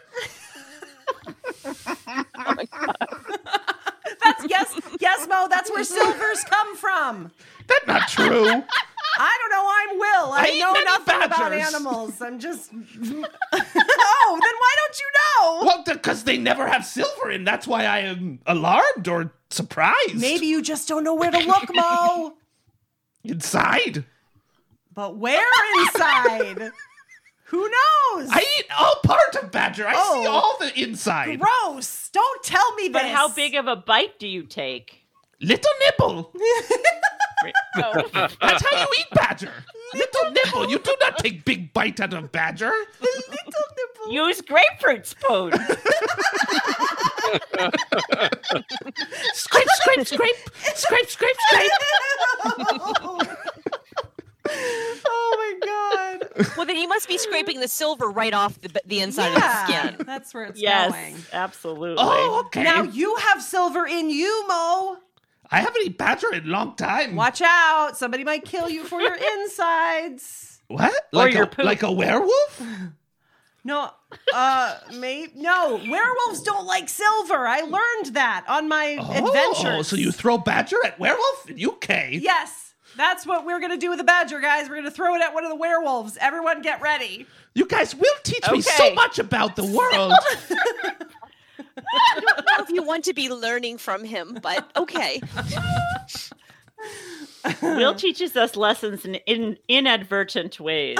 That's yes, Mo, that's where silvers come from. That's not true. I don't know, I'm Will. I eat know many nothing about badgers. animals. I'm just Oh, then why don't you know? Well, because they never have silver in. That's why I am alarmed or surprised. Maybe you just don't know where to look, Mo. Inside. But where inside? Who knows? I eat all part of badger. I see Oh. all the inside. Gross. Don't tell me this. But how big of a bite do you take? Little nibble. Oh. That's how you eat badger. Little nibble. You do not take big bite out of badger. Use grapefruit spoon. Scrape, scrape, scrape. Scrape, scrape, scrape. Oh my god. Well, then you must be scraping the silver right off the inside of the skin. That's where it's Yes, going. absolutely. Oh, okay. Now you have silver in you, Mo. I haven't eaten badger in a long time. Watch out. Somebody might kill you for your insides. What? Or Like your a, poop. like a werewolf? No, no. Werewolves don't like silver. I learned that on my adventures. Oh, so you throw badger at werewolf in UK? Yes, that's what we're gonna do with the badger, guys. We're gonna throw it at one of the werewolves. Everyone, get ready. You guys will teach me so Okay. much about the world. I don't know if you want to be learning from him, but okay. Will teaches us lessons in inadvertent ways.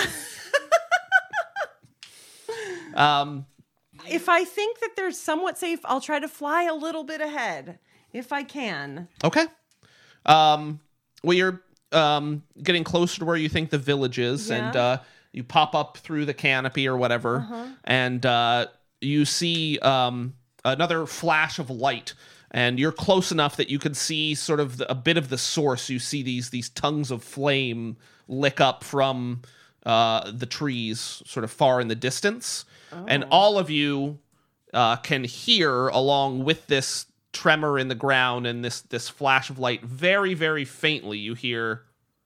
If I think that they're somewhat safe, I'll try to fly a little bit ahead if I can. Okay. Well, you're getting closer to where you think the village is, and you pop up through the canopy or whatever, and you see another flash of light, And you're close enough that you can see sort of a bit of the source. You see these tongues of flame lick up from the trees sort of far in the distance. And all of you can hear, along with this tremor in the ground and this flash of light, very, very faintly, you hear...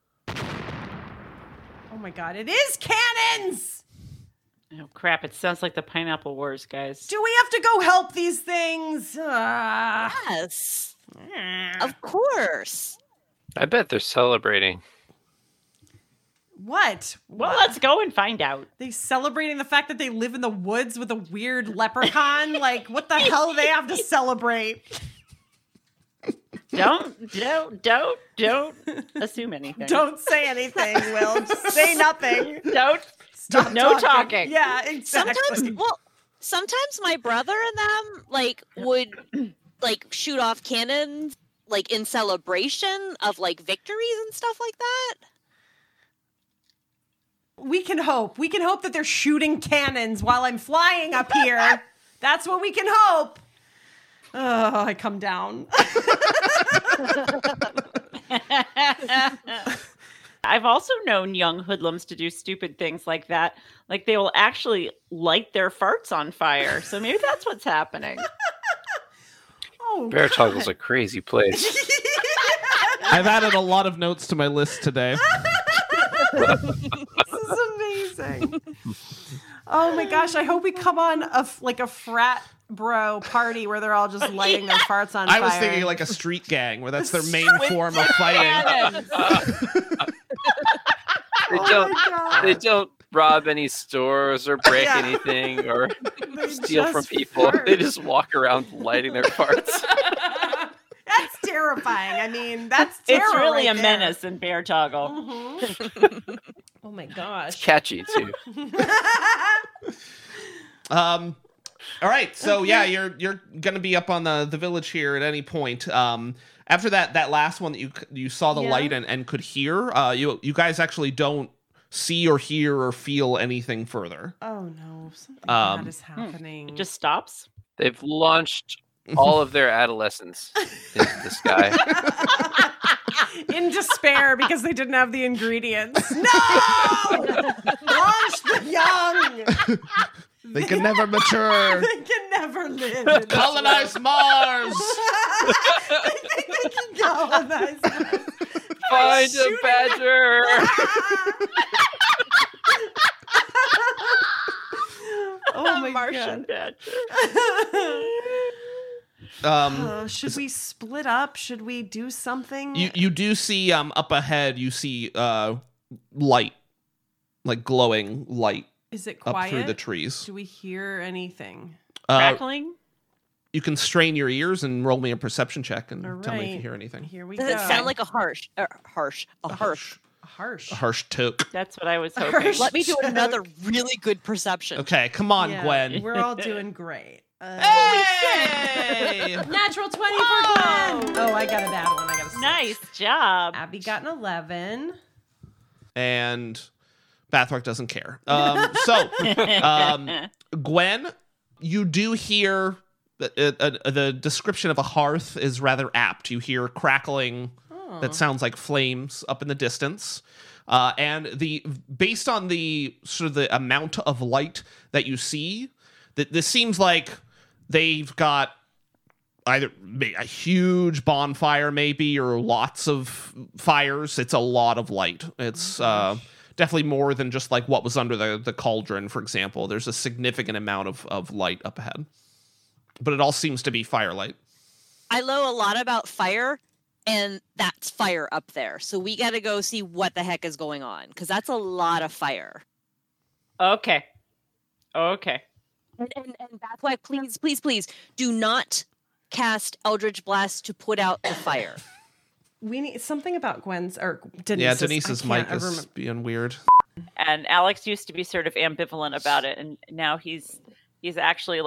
Oh my god, it is cannons! Oh, crap. It sounds like the Pineapple Wars, guys. Do we have to go help these things? Yes. Of course. I bet they're celebrating. What? Well, let's go and find out. They celebrating the fact that they live in the woods with a weird leprechaun? Like, what the hell do they have to celebrate? Don't assume anything. Don't say anything, Will. Just say nothing. Don't. Stop No talking. Yeah, exactly. Sometimes my brother and them would shoot off cannons in celebration of victories and stuff like that. We can hope. We can hope that they're shooting cannons while I'm flying up here. That's what we can hope. Oh, I come down. I've also known young hoodlums to do stupid things like that. Like they will actually light their farts on fire. So maybe that's what's happening. Bear Toggle's a crazy place. I've added a lot of notes to my list today. This is amazing. Oh my gosh, I hope we come on a frat bro party where they're all just lighting their farts on fire. I was thinking like a street gang where that's their main form of fighting. They don't rob any stores or break anything or steal from people. They just walk around lighting their farts. That's terrifying. I mean, that's terror. It's really right a there. menace in Bear Toggle. Mm-hmm. Oh my gosh. It's catchy too. All right, so yeah, you're gonna be up on the village here at any point. After that last one that you saw the light and could hear, you guys actually don't see or hear or feel anything further. Oh no, something bad is happening. It just stops. They've launched all of their adolescence into the sky. In despair because they didn't have the ingredients. No! Launch the young! They can never mature. They can never live. Colonize Mars! They think they can colonize Mars. Find a badger! Oh my Martian god. badger. Should we split up? Should we do something? You do see up ahead. You see light, like glowing light. Is it quiet? Up through the trees. Do we hear anything? Crackling? You can strain your ears and roll me a perception check and tell me if you right. hear anything. Here we Does go. it sound like a harsh? harsh? A harsh toke. That's what I was hoping. Let me do another really good perception. Okay, come on, Yeah, Gwen. We're all doing great. Hey! Natural 20 for Gwen. Oh, I got a bad one. I got a 6. Nice job. Abby got an 11. And Bathrock doesn't care. Gwen, you do hear the description of a hearth is rather apt. You hear crackling that sounds like flames up in the distance. And based on the sort of the amount of light that you see, that this seems like they've got either a huge bonfire maybe or lots of fires. It's a lot of light. It's definitely more than just like what was under the cauldron, for example. There's a significant amount of light up ahead. But it all seems to be firelight. I know a lot about fire, and that's fire up there. So we got to go see what the heck is going on, because that's a lot of fire. Okay. And that's why, please, do not cast Eldritch Blast to put out the fire. We need something about Gwen's or Denise's. Yeah, Denise's mic is being weird. And Alex used to be sort of ambivalent about it, and now he's actually like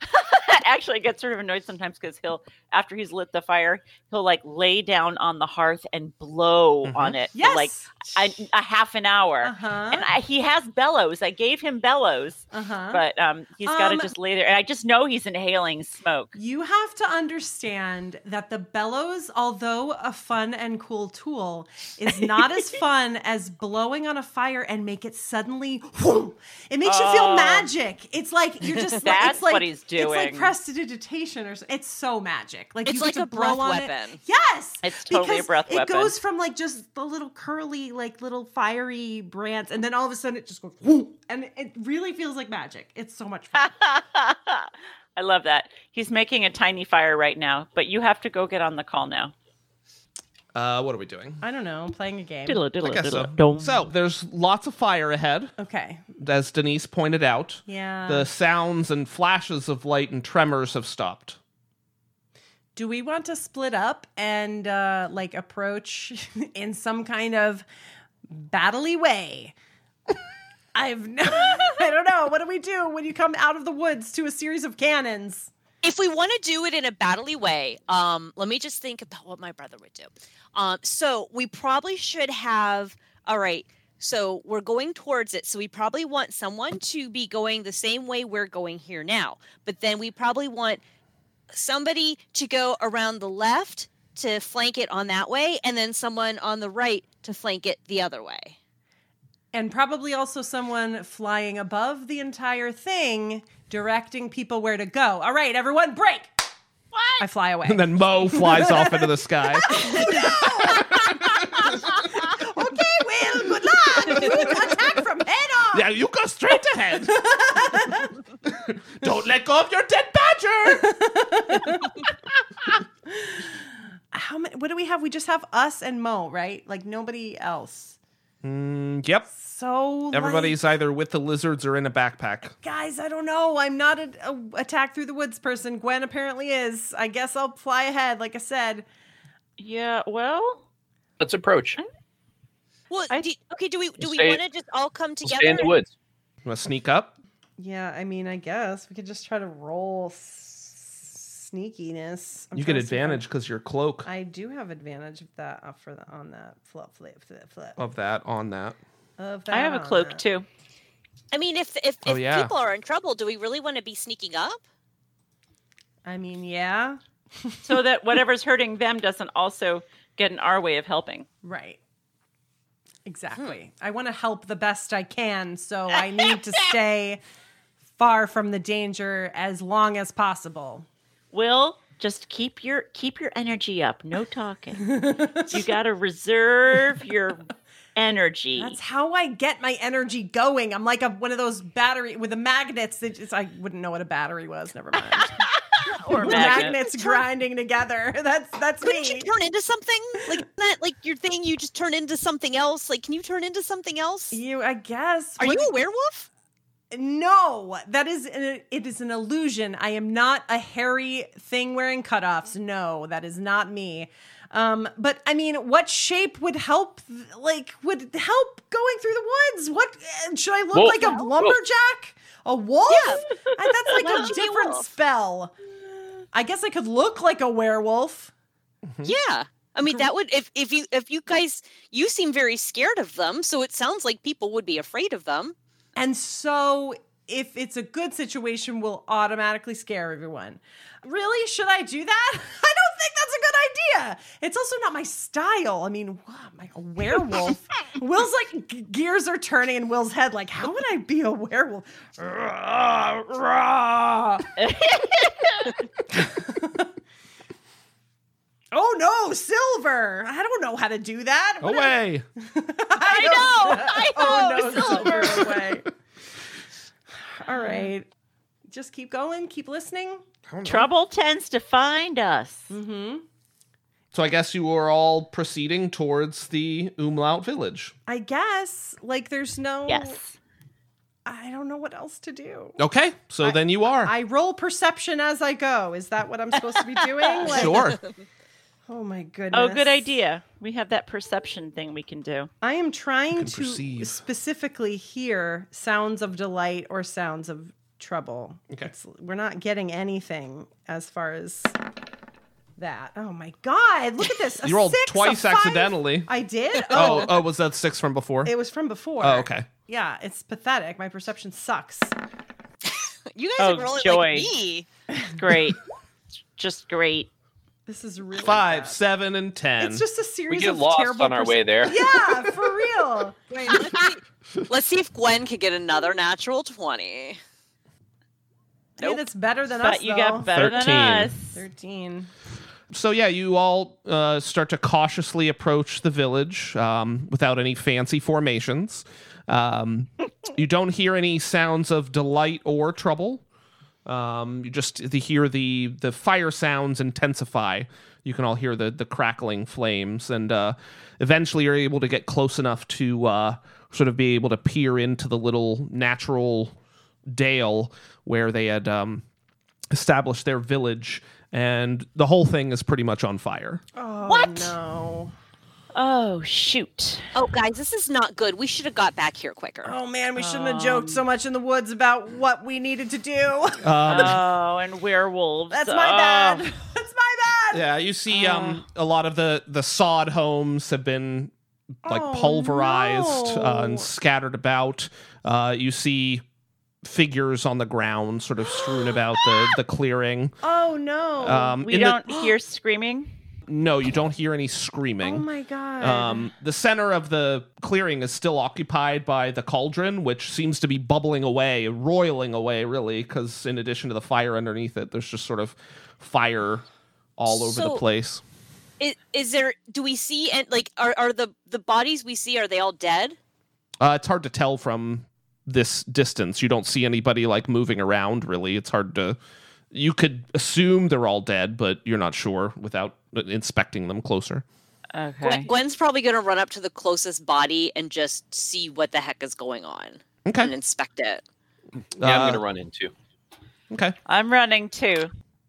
Actually, I get sort of annoyed sometimes because after he's lit the fire, he'll like lay down on the hearth and blow on it for like a half an hour. And he has bellows. I gave him bellows, but he's got to just lay there. And I just know he's inhaling smoke. You have to understand that the bellows, although a fun and cool tool, is not as fun as blowing on a fire and make it suddenly, whoom. It makes you feel magic. It's like you're just That's it's like, what he's doing. It's like prestidigitation or something. It's so magic. Like It's you like get to a breath blow on weapon. It. Yes. It's totally a breath weapon. It goes from like just the little curly, like little fiery brands, and then all of a sudden it just goes whoom, and it really feels like magic. It's so much fun. I love that. He's making a tiny fire right now, but you have to go get on the call now. What are we doing? I don't know. Playing a game. Diddle, diddle, I guess diddle, so. dom. So there's lots of fire ahead, Okay. as Denise pointed out. Yeah. The sounds and flashes of light and tremors have stopped. Do we want to split up and like approach in some kind of battle-y way? I don't know. What do we do when you come out of the woods to a series of cannons? If we want to do it in a battle-y way, let me just think about what my brother would do. So we probably should have, all right, so we're going towards it. So we probably want someone to be going the same way we're going here now. But then we probably want somebody to go around the left to flank it on that way, and then someone on the right to flank it the other way. And probably also someone flying above the entire thing, directing people where to go. All right, everyone, break. What? I fly away. And then Mo flies off into the sky. Okay, Will, good luck. You attack from head on. Yeah, you go straight ahead. Don't let go of your dead badger. How many? What do we have? We just have us and Mo, right? Like nobody else. Yep. So Everybody's either with the lizards or in a backpack. Guys, I don't know. I'm not a attack through the woods person. Gwen apparently is. I guess I'll fly ahead, like I said. Yeah, well, Let's approach. Well, do we stay- want to just all come We'll together? stay in the woods. You want to sneak up? Yeah, I mean, I guess we could just try to roll sneakiness. I'm You trying get to see if advantage because your cloak I do have advantage of that on that flip of that on that. of that. I have a on cloak that. too. I mean, if Oh, yeah. people are in trouble, do we really want to be sneaking up? I mean, yeah, So that whatever's hurting them doesn't also get in our way of helping. right. Exactly. I want to help the best I can, so I need to stay far from the danger as long as possible. Will, just keep your energy up. No talking. You got to reserve your energy. That's how I get my energy going. I'm like one of those battery with the magnets. That just, I wouldn't know what a battery was. Never mind. Or magnets grinding together. That's Couldn't me. you turn into something like that? Like your thing, you just turn into something else. Like, can you turn into something else? I guess. Are you a werewolf? No, it is an illusion. I am not a hairy thing wearing cutoffs. No, that is not me. But I mean, what shape would help? Would help going through the woods? What should I look Wolf. like? A lumberjack? A wolf? Yeah. That's like Why a don't you be a different wolf? spell. I guess I could look like a werewolf. Yeah. I mean, that would if you guys, you seem very scared of them, so it sounds like people would be afraid of them. And so if it's a good situation, we'll automatically scare everyone. Really? Should I do that? I don't think that's a good idea. It's also not my style. I mean, am I a werewolf? Will's like, gears are turning in Will's head. Like, how would I be a werewolf? Rah, rah. Oh no, Silver! I don't know how to do that. What Away. I know, Silver, away. All right, just keep going, keep listening. Trouble tends to find us. Mm-hmm. So I guess you were all proceeding towards the Umlaut village. I guess, like, there's no. Yes. I don't know what else to do. Okay, so then you are. I roll perception as I go. Is that what I'm supposed to be doing? Like, Sure. Oh my goodness. Oh, good idea. We have that perception thing we can do. I am trying to perceive. specifically hear sounds of delight or sounds of trouble. Okay. We're not getting anything as far as that. Oh my God! Look at this. You rolled 6, twice a 5. accidentally. I did. Oh, was that 6 from before? It was from before. Oh, okay. Yeah, it's pathetic. My perception sucks. You guys are rolling joy. like me. Great. Just great. This is really 5, bad. 7, and 10. It's just a We series get of lost terrible on our way there. Yeah, for real. Wait, let's see if Gwen could get another natural 20. Hey, that's better than But us, you though. got better 13. than us. 13. So yeah, you all start to cautiously approach the village without any fancy formations. You don't hear any sounds of delight or trouble. You just hear the fire sounds intensify. You can all hear the crackling flames, and eventually you're able to get close enough to sort of be able to peer into the little natural dale where they had established their village, and the whole thing is pretty much on fire. Oh, What? no. Oh, shoot. Oh, guys, this is not good. We should have got back here quicker. Oh, man, we shouldn't have joked so much in the woods about what we needed to do. Oh, and werewolves. That's my bad. That's my bad. Yeah, you see a lot of the sod homes have been like pulverized no. and scattered about. You see figures on the ground sort of strewn about the clearing. Oh, no. We don't hear screaming. No, you don't hear any screaming. Oh, my God. The center of the clearing is still occupied by the cauldron, which seems to be bubbling away, roiling away, really, because in addition to the fire underneath it, there's just sort of fire all over the place. Is there, do we see, and like, are the bodies we see, are they all dead? It's hard to tell from this distance. You don't see anybody like moving around, really. It's hard to... You could assume they're all dead, but you're not sure without inspecting them closer. Okay. Gwen's probably going to run up to the closest body and just see what the heck is going on. Okay. And inspect it. Yeah, I'm going to run in too. Okay. I'm running too.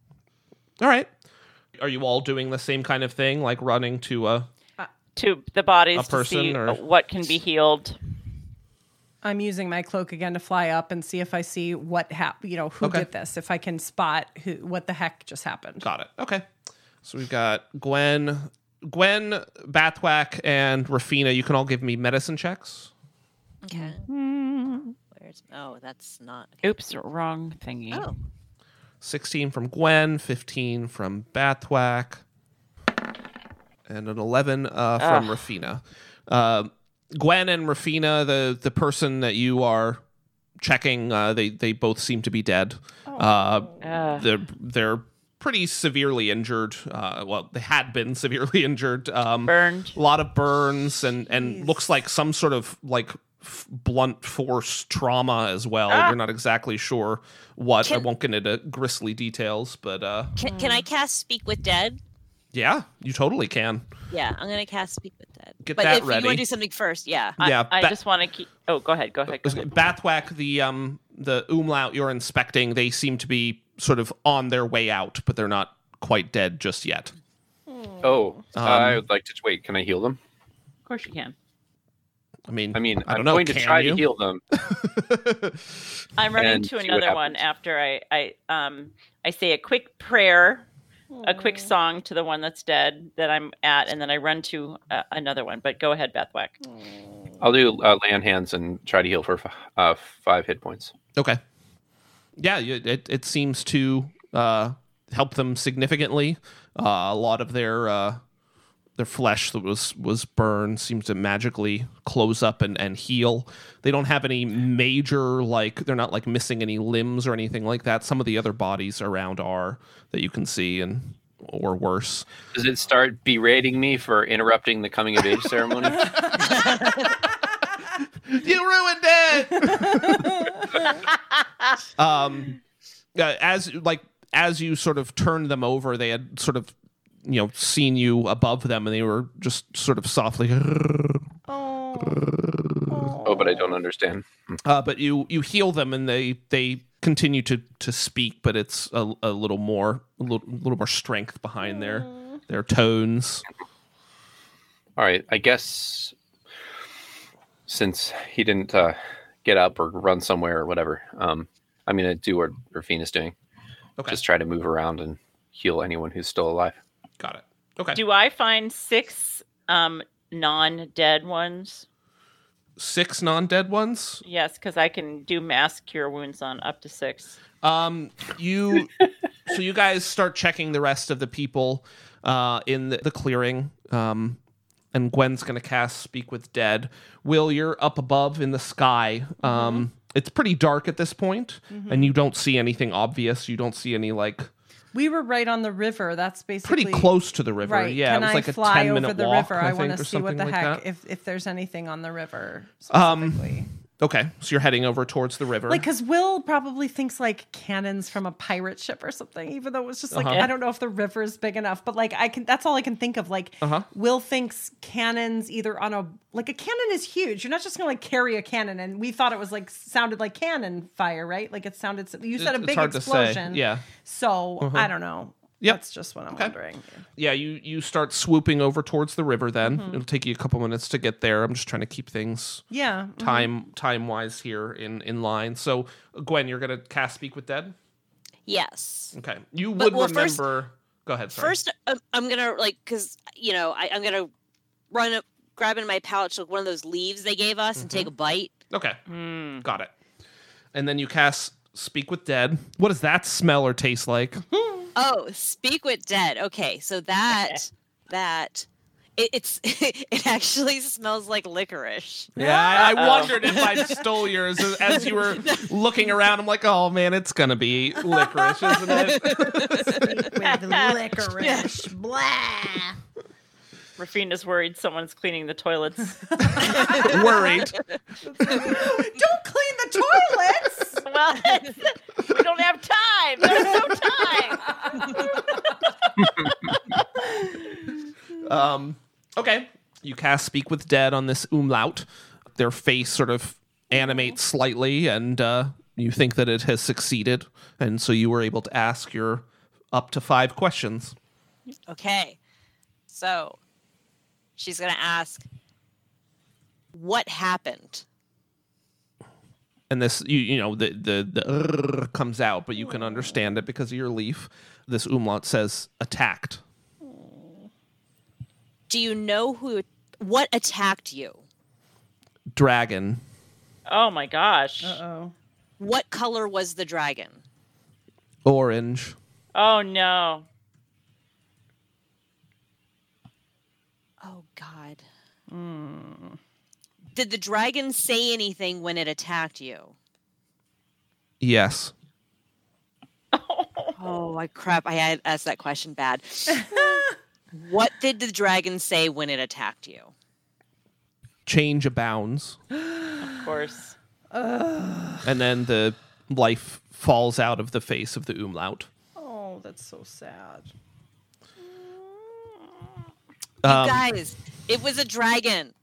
All right. Are you all doing the same kind of thing, like running to To the bodies A person to see or- what can be healed. I'm using my cloak again to fly up and see if I see what happened, who Okay. did this, if I can spot what the heck just happened. Got it. Okay. So we've got Gwen, Bathwack, and Rafina. You can all give me medicine checks. Okay. Where's, oh, that's not. Oops, wrong thingy. Oh. 16 from Gwen, 15 from Bathwack, and an 11 from Rafina. Gwen and Rafina, the person that you are checking, they both seem to be dead. They're pretty severely injured. Well, they had been severely injured. Burned. A lot of burns and looks like some sort of like blunt force trauma as well. You're not exactly sure what. I won't get into grisly details, but Can I cast Speak with Dead? yeah, you totally can. Yeah, I'm going to cast Speak with Dead. Get but that if ready. you want to do something first, yeah. Yeah, I just want to keep. Oh, go ahead. Go ahead. Bathwack, the umlaut you're inspecting, they seem to be sort of on their way out, but they're not quite dead just yet. Oh, I would like to wait. Can I heal them? Of course you can. I mean, I don't I'm know. going to Can try you? to heal them. I'm running And to see what another one happens. after I say a quick prayer, a quick song to the one that's dead that I'm at, and then I run to another one. But go ahead, Bathwack. I'll do lay on hands and try to heal for 5 hit points. Okay. Yeah, it seems to help them significantly. A lot of their flesh that was burned seems to magically close up and heal. They don't have any major, they're not like missing any limbs or anything like that. Some of the other bodies around are that you can see or worse. Does it start berating me for interrupting the coming of age ceremony? You ruined it. As you sort of turned them over, they had sort of seen you above them, and they were just sort of softly. Oh, but I don't understand. But you heal them, and they continue to speak, but it's a little more strength behind their tones. All right, I guess since he didn't get up or run somewhere or whatever, I'm going to do what Rafina's doing. Okay. Just try to move around and heal anyone who's still alive. Got it. Okay. Do I find 6 non-dead ones? 6 non-dead ones? Yes, because I can do mass cure wounds on up to 6. So you guys start checking the rest of the people in the clearing. And Gwen's going to cast Speak with Dead. Will, you're up above in the sky. It's pretty dark at this point, and you don't see anything obvious. You don't see any, like... We were right on the river. That's basically... Pretty close to the river. Right. Yeah, Can it was like I a fly 10-minute over the walk, river? I want think, to or see what the something like heck, that. if there's anything on the river specifically. Okay, so you're heading over towards the river. Like, because Will probably thinks like cannons from a pirate ship or something, even though it was just like, I don't know if the river is big enough, but like that's all I can think of. Like, Will thinks cannons either on a cannon is huge. You're not just gonna like carry a cannon, and we thought it was like sounded like cannon fire, right? Like it sounded, you said a big hard explosion. To say. Yeah. So I don't know. Yep. That's just what I'm wondering. Yeah, you start swooping over towards the river then. It'll take you a couple minutes to get there. I'm just trying to keep things time-wise here in line. So, Gwen, you're going to cast Speak with Dead? Yes. Okay. You would remember... First, go ahead, sorry. First, I'm going to, like, because, you know, I'm going to run up, grab in my pouch like one of those leaves they gave us and take a bite. Okay. Got it. And then you cast Speak with Dead. What does that smell or taste like? Oh, Speak with Dead. Okay, so it actually smells like licorice. Yeah, I wondered if I stole yours as you were looking around. I'm like, oh man, it's gonna be licorice, isn't it? Speak with licorice. Blah. Rafina's worried someone's cleaning the toilets. Worried. Don't clean the toilets. Well, we don't have time. There's no time. Okay. You cast Speak with Dead on this umlaut. Their face sort of animates slightly, and you think that it has succeeded. And so you were able to ask your up to 5 questions. Okay, so she's going to ask, what happened? And this, you know, the comes out, but you can understand it because of your leaf. This umlaut says attacked. Do you know what attacked you? Dragon. Oh my gosh. Uh-oh. What color was the dragon? Orange. Oh no. Oh God. Did the dragon say anything when it attacked you? Yes. Oh, crap. I had asked that question bad. What did the dragon say when it attacked you? Change abounds. Of course. And then the life falls out of the face of the umlaut. Oh, that's so sad. You guys, it was a dragon.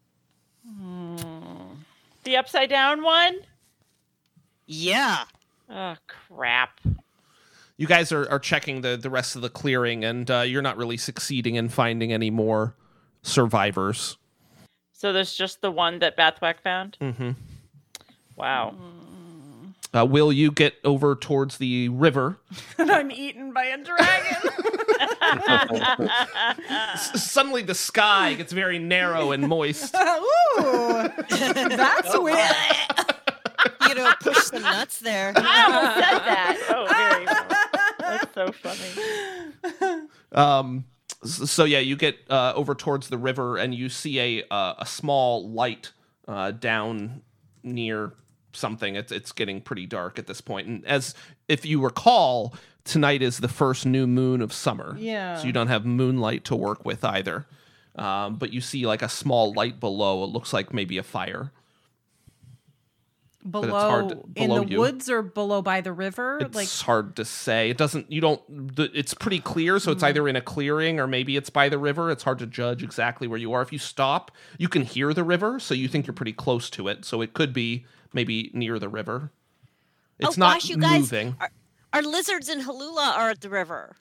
The upside down one? Yeah. Oh, crap. You guys are checking the rest of the clearing, and you're not really succeeding in finding any more survivors. So there's just the one that Bathwack found? Mm-hmm. Wow. Will you get over towards the river? And I'm eaten by a dragon. Suddenly the sky gets very narrow and moist. Ooh, that's weird. You know, push some nuts there. I almost said that. Oh, very well. That's so funny. So yeah, you get over towards the river, and you see a small light down near something. It's getting pretty dark at this point, and as if you recall, tonight is the first new moon of summer. Yeah. So you don't have moonlight to work with either. But you see like a small light below. It looks like maybe a fire. Below in the you. woods or below by the river? It's hard to say. It's pretty clear, so it's either in a clearing or maybe it's by the river. It's hard to judge exactly where you are. If you stop, you can hear the river, so you think you're pretty close to it. So it could be maybe near the river. It's not gosh, you guys, moving. Our lizards in Halula are at the river.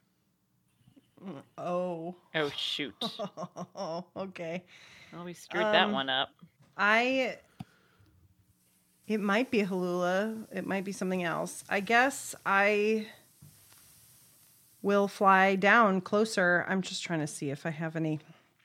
Oh. Oh, shoot. Oh, okay. Well, we screwed that one up. It might be Halula. It might be something else. I guess I will fly down closer. I'm just trying to see if I have any.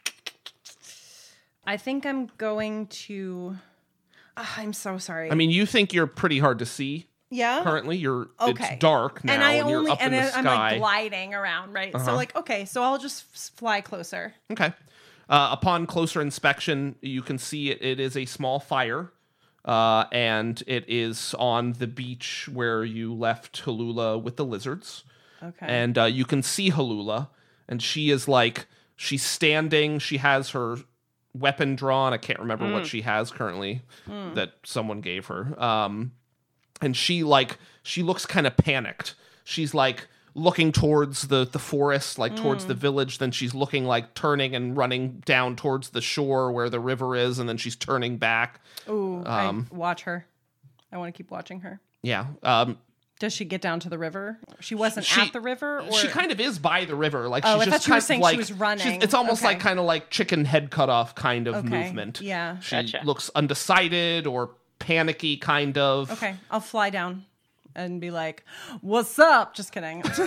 I think I'm going to. I'm so sorry. I mean, you think you're pretty hard to see. Yeah. Currently, you're okay. It's dark now, and you're up in the sky. I'm like gliding around, right? So so I'll just fly closer. Okay. Upon closer inspection, you can see it is a small fire, and it is on the beach where you left Halula with the lizards. Okay. And you can see Halula, and she's standing. She has her weapon drawn. I can't remember what she has currently that someone gave her. And she looks kind of panicked. She's like looking towards the forest, like towards the village. Then she's looking like turning and running down towards the shore where the river is. And then she's turning back. Ooh, I watch her. I want to keep watching her. Yeah. Does she get down to the river? She wasn't at the river? Or? She kind of is by the river. Like I she's just thought you were kind saying of like she was running. It's almost like kind of like chicken head cut off kind of Okay, movement. yeah. She looks undecided or panicky kind of. Okay, I'll fly down and be like, "What's up?" Just kidding. So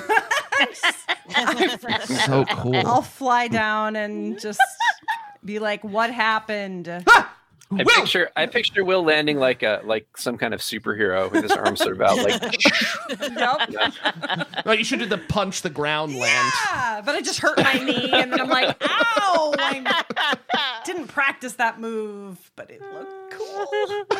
cool. I'll fly down and just be like, "What happened?" I picture Will landing like some kind of superhero with his arms sort of out, like. Yep. No, you should do the punch the ground land. Yeah, but I just hurt my knee, and then I'm like, "Ow!" I didn't practice that move, but it looked cool.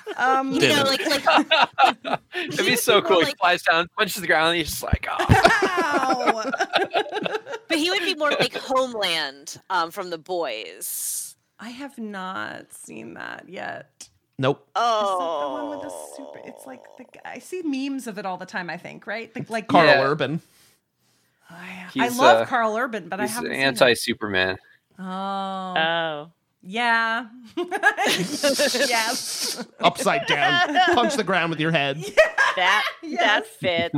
It'd be so cool. He flies down, punches the ground, and he's just like, "Oh." Ow. But he would be more like Homeland from The Boys. I have not seen that yet. Nope. Oh, Is that the one with the super? It's like I see memes of it all the time. I think, right? Like Carl Urban. I love Carl Urban, but I haven't seen anti-Superman. Oh. Yeah. Yes. Upside down. Punch the ground with your head. Yeah. That fits.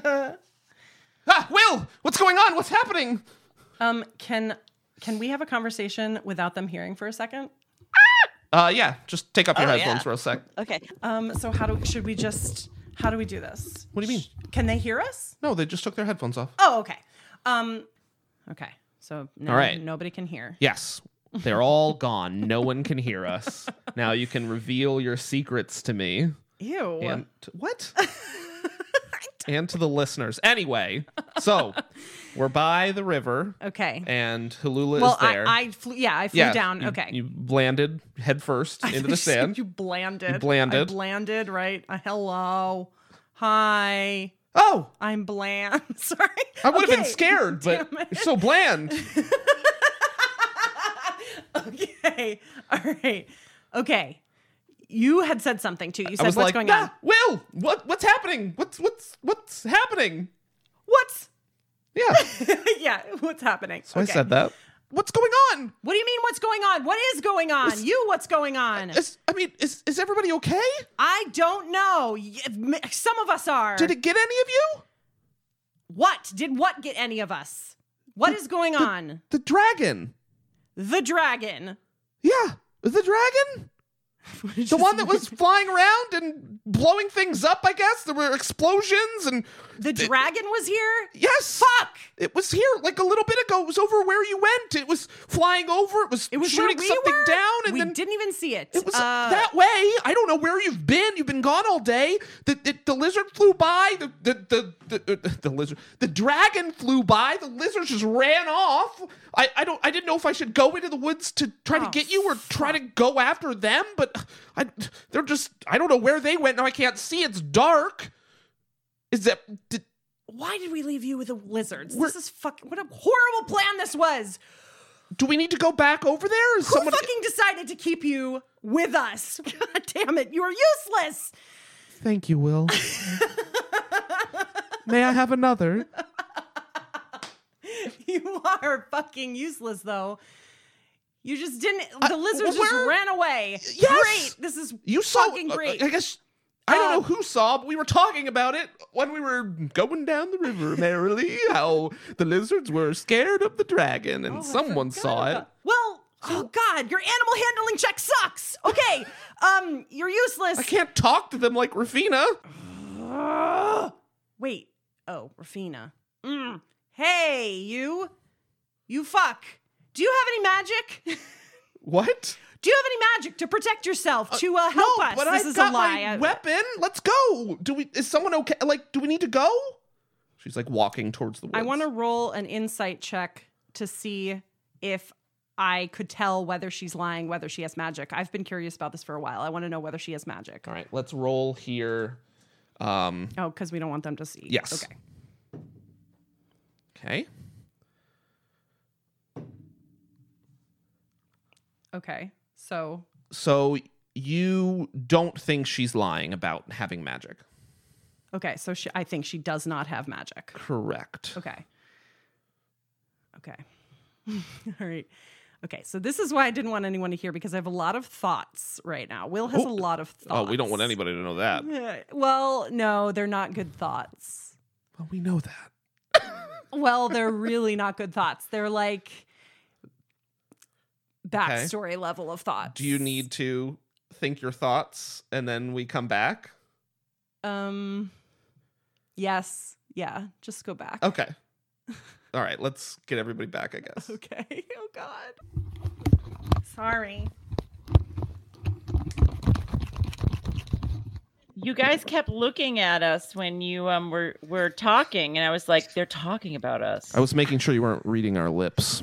Will, what's going on? What's happening? Can we have a conversation without them hearing for a second? Yeah, just take off your headphones for a sec. Okay. So how do we do this? What do you mean? Can they hear us? No, they just took their headphones off. Oh, okay. Okay. So now All right. Nobody can hear. Yes. They're all gone. No one can hear us. Now you can reveal your secrets to me. Ew. And what? And to the listeners. Anyway, so we're by the river. Okay. And Halula is there. I flew down. Okay. You landed head first into the sand. You blanded. You blanded. I blanded, right? Hello. Hi. Oh. I'm bland. Sorry. I would have been scared, but you're so bland. Okay. All right. Okay. You had said something too. You said, "What's going on?" Will, what's happening? What's happening? What? Yeah. Yeah. What's happening? So I said that. What's going on? What do you mean? What's going on? What is going on? What's going on? Is everybody okay? I don't know. Some of us are. Did it get any of you? What? Did what get any of us? What is going on? The dragon. The dragon. Yeah. The dragon? The one that was flying around and blowing things up, I guess. There were explosions and... The dragon was here? Yes. Fuck. It was here like a little bit ago. It was over where you went. It was flying over. It was shooting something down. And we didn't even see it. It was that way. I don't know where you've been. You've been gone all day. The lizard flew by. The lizard. The dragon flew by. The lizard just ran off. I didn't know if I should go into the woods to try to get you or try to go after them, but I don't know where they went. Now I can't see. It's dark. Why did we leave you with the lizards? This is what a horrible plan this was. Do we need to go back over there? Who fucking decided to keep you with us? God damn it, you are useless. Thank you, Will. May I have another? You are fucking useless, though. You just didn't. The lizards just ran away. Yes. Great. This is fucking great. I guess I don't know who saw, but we were talking about it when we were going down the river merrily. How the lizards were scared of the dragon, and someone saw it. Well, Oh God, your animal handling check sucks. Okay, you're useless. I can't talk to them like Rafina. Wait. Oh, Rafina. Hey, you fuck. Do you have any magic? What? Do you have any magic to protect yourself to help us? But this I've is got a lie. my weapon. Let's go. Is someone okay? Like, do we need to go? She's like walking towards the woods. I want to roll an insight check to see if I could tell whether she's lying, whether she has magic. I've been curious about this for a while. I want to know whether she has magic. All right, let's roll here. Oh, because we don't want them to see. Yes. Okay. Okay. Okay. So you don't think she's lying about having magic? okay. So I think she does not have magic. Correct. Okay. Okay. All right. Okay. So this is why I didn't want anyone to hear, because I have a lot of thoughts right now. Will has a lot of thoughts. Oh, we don't want anybody to know that. Well, no, they're not good thoughts. Well, we know that. Well, they're really not good thoughts. They're like backstory level of thoughts. Do you need to think your thoughts and then we come back? Yes. Yeah. Just go back. Okay. All right, let's get everybody back, I guess. Okay. Oh God. Sorry. You guys kept looking at us when you were talking, and I was like, they're talking about us. I was making sure you weren't reading our lips.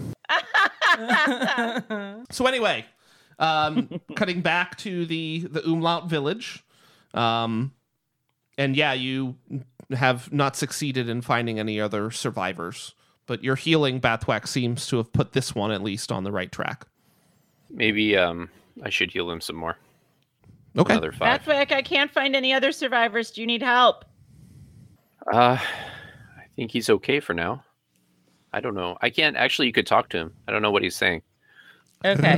So anyway, cutting back to the Umlaut village. And yeah, you have not succeeded in finding any other survivors. But your healing, Bathwack, seems to have put this one at least on the right track. Maybe I should heal him some more. Okay. Another 5. Bathwack, I can't find any other survivors. Do you need help? I think he's okay for now. I don't know. I can't actually. You could talk to him. I don't know what he's saying. Okay.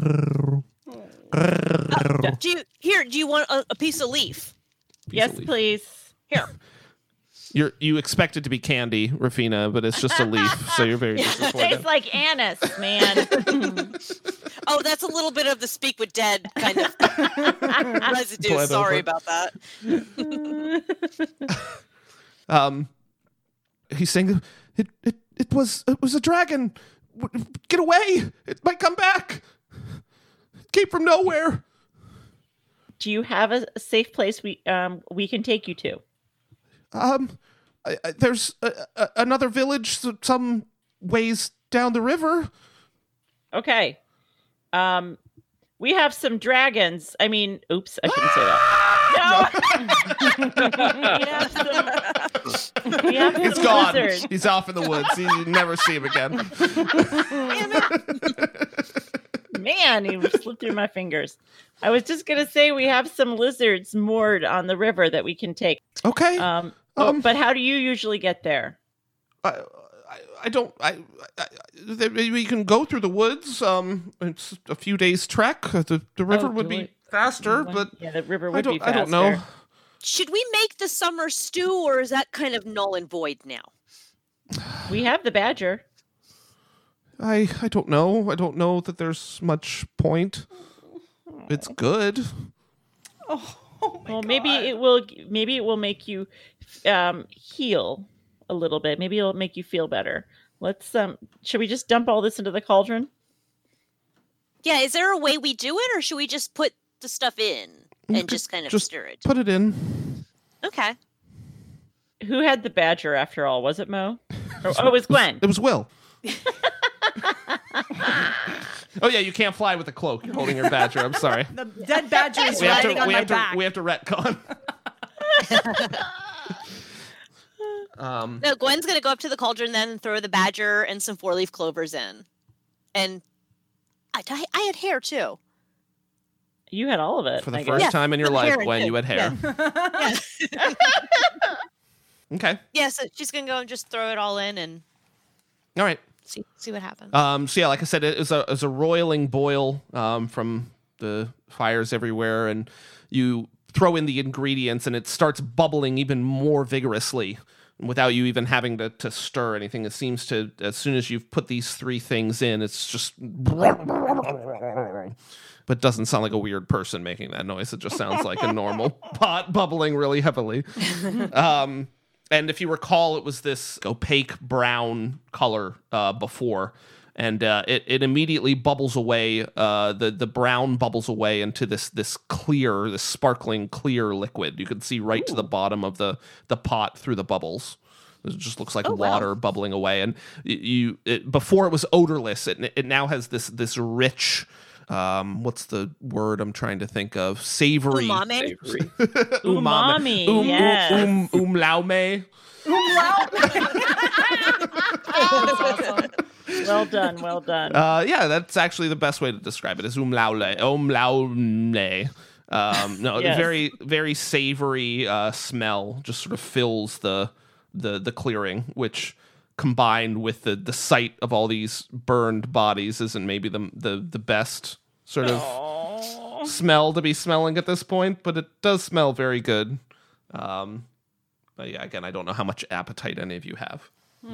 Do you want a piece of leaf? Yes, please. Here. You expect it to be candy, Rafina, but it's just a leaf, so you're very disappointed. Tastes like anise, man. Oh, that's a little bit of the speak with dead kind of residue. Bled Sorry over. about that. He's saying it was a dragon. Get away! It might come back. It came from nowhere. Do you have a safe place we can take you to? There's another village some ways down the river. Okay. We have some dragons. I mean, oops, I shouldn't say that. No. we have some He's gone. lizards. He's off in the woods. You never see him again. Man, he slipped through my fingers. I was just gonna say we have some lizards moored on the river that we can take. Okay. But how do you usually get there? I don't. We can go through the woods. It's a few days trek. The river would be faster, but yeah, the river would be faster. I don't know. Should we make the summer stew, or is that kind of null and void now? We have the badger. I don't know. I don't know that there's much point. It's good. Well, maybe it will make you heal a little bit. Maybe it'll make you feel better. Let's should we just dump all this into the cauldron? Yeah, is there a way we do it, or should we just put the stuff in and just kind of stir it? Put it in. Okay. Who had the badger after all? Was it Mo? It was Gwen. It was Will. Oh yeah, you can't fly with a cloak. You're holding your badger. I'm sorry. The dead badger is riding on my back. We have to retcon. No, Gwen's gonna go up to the cauldron then and throw the badger and some 4-leaf clovers in. And I had hair too. You had all of it. For the first time in your life, Gwen, you had hair. Yeah. Okay. Yeah, so she's gonna go and just throw it all in and All right. see what happens. So yeah, like I said, it was a roiling boil from the fires everywhere, and you throw in the ingredients, and it starts bubbling even more vigorously. without you even having to stir anything. It seems to, as soon as you've put these 3 things in, it's just... But doesn't sound like a weird person making that noise. It just sounds like a normal pot bubbling really heavily. And if you recall, it was this opaque brown color before. And it immediately bubbles away. The brown bubbles away into this clear, this sparkling clear liquid. You can see right to the bottom of the pot through the bubbles. It just looks like water bubbling away. And before it was odorless. It now has this rich... what's the word I'm trying to think of? Savory. Umami. Umami. Yes. Umlaume. Well done. Well done. Yeah, that's actually the best way to describe it. Is umlaule. Umlaule. No, Yes. very, very savory smell just sort of fills the clearing, which combined with the sight of all these burned bodies isn't maybe the best sort of smell to be smelling at this point, but it does smell very good. But yeah, again, I don't know how much appetite any of you have.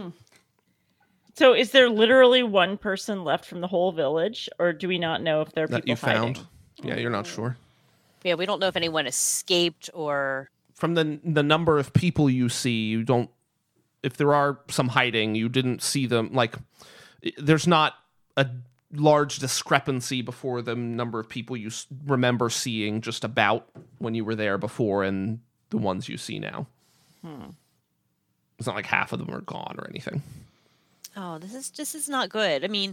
So is there literally one person left from the whole village, or do we not know if there are That people you found? hiding? Yeah, you're not sure. Yeah, we don't know if anyone escaped or... From the number of people you see, you don't... If there are some hiding, you didn't see them. Like, there's not a large discrepancy before the number of people you remember seeing just about when you were there before and the ones you see now. It's not like half of them are gone or anything. Oh, this is not good. I mean...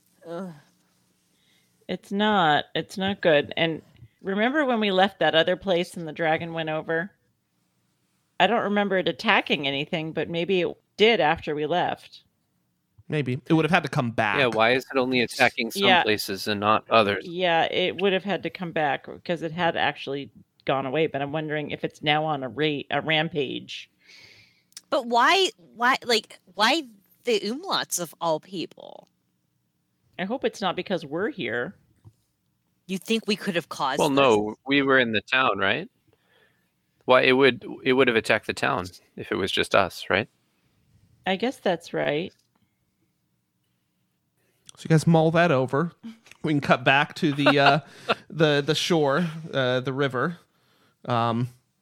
It's not good. And remember when we left that other place and the dragon went over? I don't remember it attacking anything, but maybe it did after we left. Maybe. It would have had to come back. Yeah, why is it only attacking some Yeah. places and not others? Yeah, it would have had to come back because it had actually gone away. But I'm wondering if it's now on a rampage. But why the umlauts of all people? I hope it's not because we're here. You think we could have caused Well, this? no, we were in the town, right? Why it would have attacked the town if it was just us, right? I guess that's right. So you guys mull that over. We can cut back to the the shore, the river. I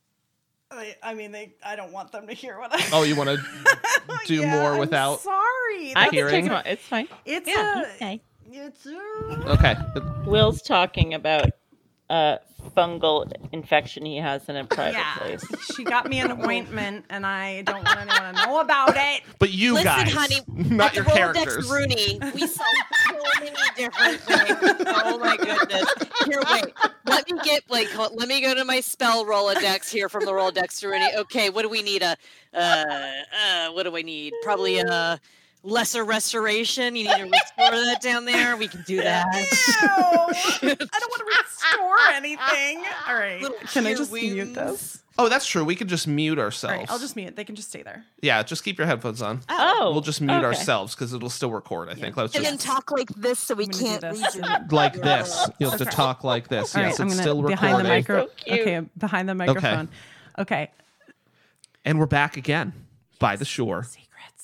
don't want them to hear what I... Oh, you want to do Yeah, more I'm without? sorry. I can Hearing? take it's fine. It's Okay. it's Okay. Will's talking about fungal infection he has in a private place. She got me an ointment, and I don't want anyone to know about it. But you Listen, guys, honey, not at your the Rolodex characters. Rooney, we sell so many different things. Oh my goodness! Here, wait. Let me go to my spell Rolodex here from the Rolodex Rooney. Okay, what do we need? What do I need? Probably a lesser restoration. You need to restore that down there. We can do that. Ew. I don't want to restore anything. All right. Little Can I cure just mute wounds. this? Oh, that's true. We could just mute ourselves. All right, I'll just mute it. They can just stay there. Yeah, just keep your headphones on. Oh, We'll just mute okay. ourselves because it'll still record. I think. Let's And then just talk like this so we I'm gonna can't do read this. you. like this. You'll have to talk like this. All Yes, right, it's I'm still gonna behind the recording. So cute. Okay, behind the microphone. Okay. And we're back again by the shore. Secrets.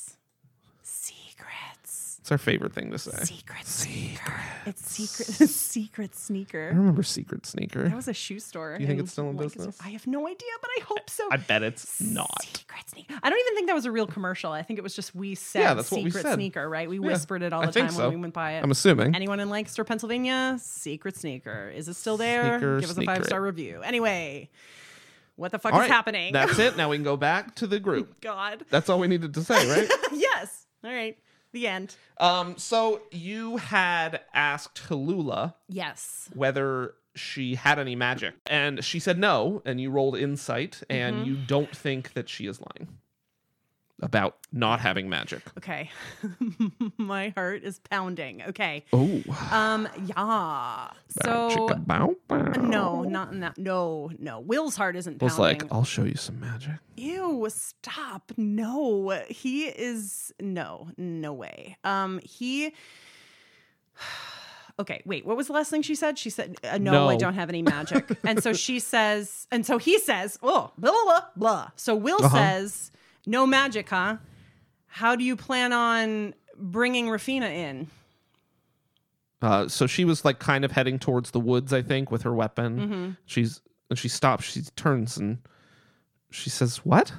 It's our favorite thing to say. Secret sneaker. It's secret secret I sneaker. remember Secret Sneaker. That was a shoe store. Do you think in it's still in Lancaster. business? I have no idea, but I hope so. I bet it's not. Secret sneaker. I don't even think that was a real commercial. I think it was just we said Yeah, that's what we secret said. sneaker, right? We Yeah, whispered it all I the think time so. when we went by it. I'm assuming. Anyone in Lancaster, Pennsylvania? Secret sneaker. Is it still there? Sneaker, Give us a sneaker 5-star review. Anyway, what the fuck All is right, happening? That's it. Now we can go back to the group. God. That's all we needed to say, right? Yes. All right. The end. So you had asked Halula Yes. whether she had any magic, and she said no, and you rolled insight, and you don't think that she is lying about not having magic. Okay. My heart is pounding. Okay. Oh. Yeah. So no, not in that. No. Will's heart isn't pounding. was like, I'll show you some magic. Ew, stop. No. He is no way. Okay, wait, what was the last thing she said? She said, no, I No. don't have any magic. And so he says, oh, blah, blah, blah, blah. So Will says, No magic, huh? How do you plan on bringing Rafina in? So she was like kind of heading towards the woods, I think, with her weapon. Mm-hmm. She stops. She turns and she says, "What?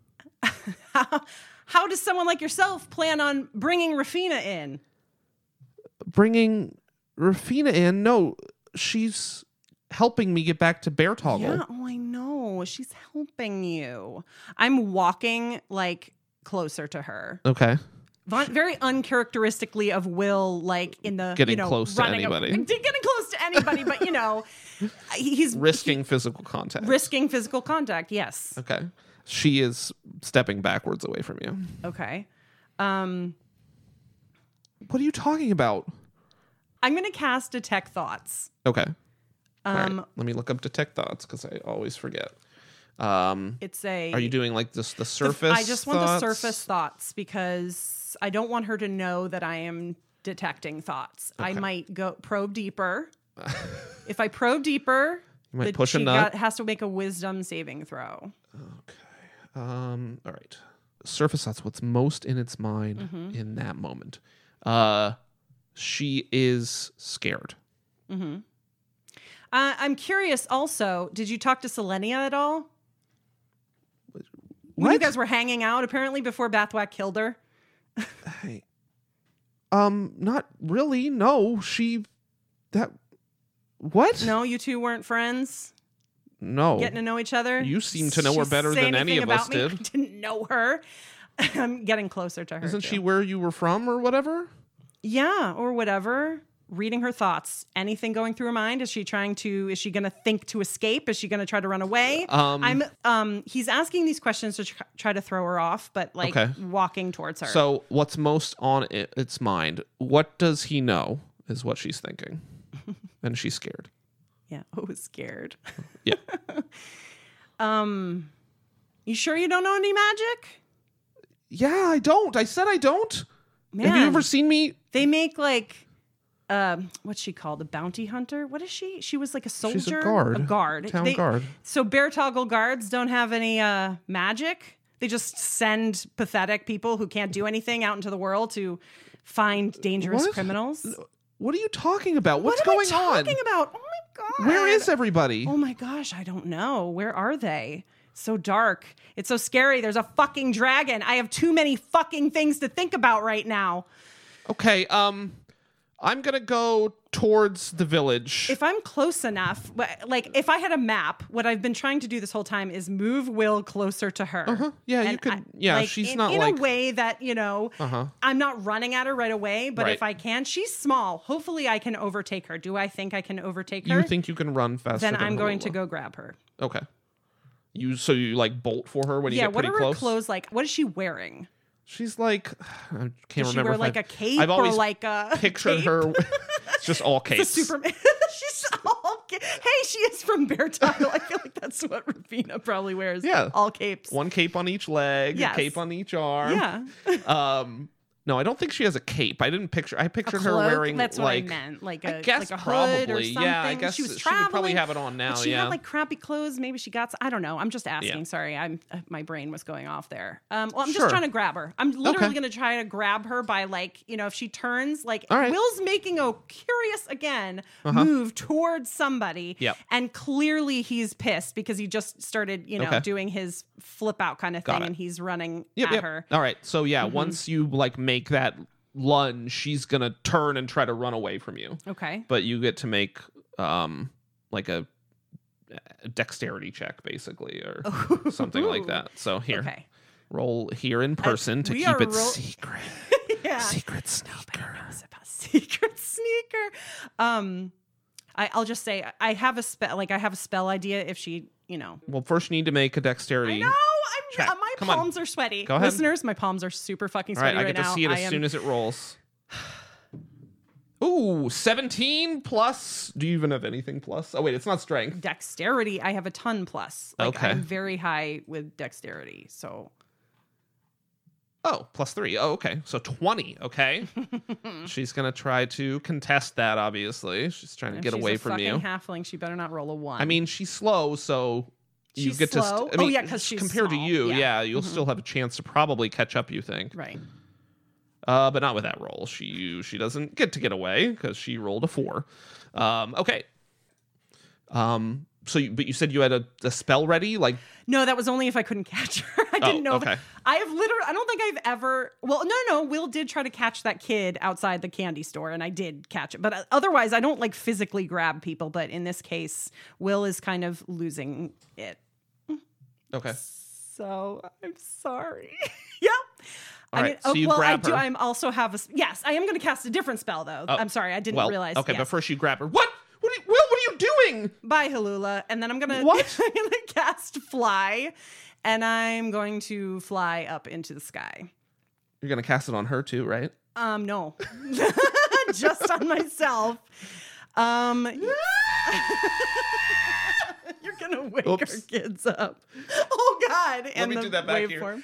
How does someone like yourself plan on bringing Rafina in?" Bringing Rafina in? No, she's helping me get back to Bear Toggle. Yeah, oh, I know. She's helping you. I'm walking like closer to her. Okay. Very uncharacteristically of Will, like in the Getting close to anybody. Getting close to anybody, but he's risking physical contact. Risking physical contact, yes. Okay. She is stepping backwards away from you. Okay. What are you talking about? I'm going to cast Detect Thoughts. Okay. All right. Let me look up Detect Thoughts because I always forget. It's a. Are you doing like this the surface? I just want the surface thoughts because I don't want her to know that I am detecting thoughts. Okay. I might go probe deeper. If I probe deeper, you might push a nut. Has to make a wisdom saving throw. Okay. All right. Surface thoughts. What's most in its mind in that moment? She is scared. Mm-hmm. I'm curious. Also, did you talk to Selenia at all? When you guys were hanging out, apparently before Bathwack killed her. Hey. Not really. No, What? No, you two weren't friends. No. Getting to know each other. You seem to know her better than any of us did. I didn't know her. I'm getting closer to her. Isn't she where you were from or whatever? Yeah, or whatever. Reading her thoughts. Anything going through her mind? Is she going to think to escape? Is she going to try to run away? He's asking these questions to try to throw her off, but walking towards her. So what's most on its mind? What does he know is what she's thinking. And she's scared. Yeah. Oh, scared. Yeah. You sure you don't know any magic? Yeah, I don't. I said I don't. Man, have you ever seen me? They make what's she called? A bounty hunter? What is she? She was like a soldier. She's a guard. A guard. Town guard. So Bear Toggle guards don't have any magic. They just send pathetic people who can't do anything out into the world to find dangerous criminals. What are you talking about? What's going on? What am I talking about? Oh my God. Where is everybody? Oh my gosh, I don't know. Where are they? So dark. It's so scary. There's a fucking dragon. I have too many fucking things to think about right now. Okay, I'm gonna go towards the village. If I'm close enough, like if I had a map, what I've been trying to do this whole time is move Will closer to her. Uh-huh. Yeah, and you could. She's not in like a way that I'm not running at her right away. But if I can, she's small. Hopefully, I can overtake her. Do I think I can overtake her? You think you can run faster? Then than I'm going Lola. to go grab her. Okay. You like bolt for her when you get pretty close? Yeah. What are her clothes like? What is she wearing? She's like, I can't Does remember. She wear like a cape I've always or like a pictured cape? her. It's just all capes. It's a Superman. She's all hey, she is from Bear Toggle. I feel like that's what Rafina probably wears. Yeah, all capes. One cape on each leg. Yes. A cape on each arm. Yeah. No, I don't think she has a cape. I pictured her wearing that's what I meant. Like a hood or something. Yeah, I guess she was she would probably have it on now. She had like crappy clothes. Maybe she got. I don't know. I'm just asking. Yeah. Sorry, my brain was going off there. Well, I'm just trying to grab her. I'm literally going to try to grab her by if she turns Will's making a curious move towards somebody. Yep. And clearly he's pissed because he just started doing his flip out kind of thing and he's running at her. All right. So once you make that lunge, she's gonna turn and try to run away from you. Okay. But you get to make a dexterity check basically or something like that. So here. Okay. Roll here in person to keep it secret. Yeah. Secret sneaker. Secret sneaker. I'll just say I have a spell. I have a spell idea. If she, Well, first you need to make a dexterity. I know. Check. My palms are sweaty. Go ahead. Listeners, my palms are super fucking sweaty right now. I get to see it as soon as it rolls. Ooh, 17 plus. Do you even have anything plus? Oh, wait, it's not strength. Dexterity, I have a ton plus. Okay. I'm very high with dexterity, so. Oh, +3. Oh, okay. So 20, okay? She's going to try to contest that, obviously. She's trying to get away from you. She's a fucking halfling. She better not roll a 1. I mean, she's slow, so You She's get slow? to. I mean, yeah, because she's compared small. to you, Yeah. you'll still have a chance to probably catch up. You think, Right. but not with that roll. She doesn't get away because she rolled a 4. Okay. But you said you had a spell ready, like. No, that was only if I couldn't catch her. I didn't know. Okay. I have literally. I don't think I've ever. Well, no. Will did try to catch that kid outside the candy store, and I did catch it. But otherwise, I don't like physically grab people. But in this case, Will is kind of losing it. Okay. So I'm sorry. Yep. All right, so you well, grab her. I also have a. Yes, I am going to cast a different spell though. I'm sorry, I didn't realize. Okay, yes. but first you grab her. What? Will, what are you doing? Bye, Halula. And then I'm gonna What? I'm gonna cast fly, and I'm going to fly up into the sky. You're gonna cast it on her too, right? No, just on myself. You're gonna wake our kids up. Oh God! Let me do that back here.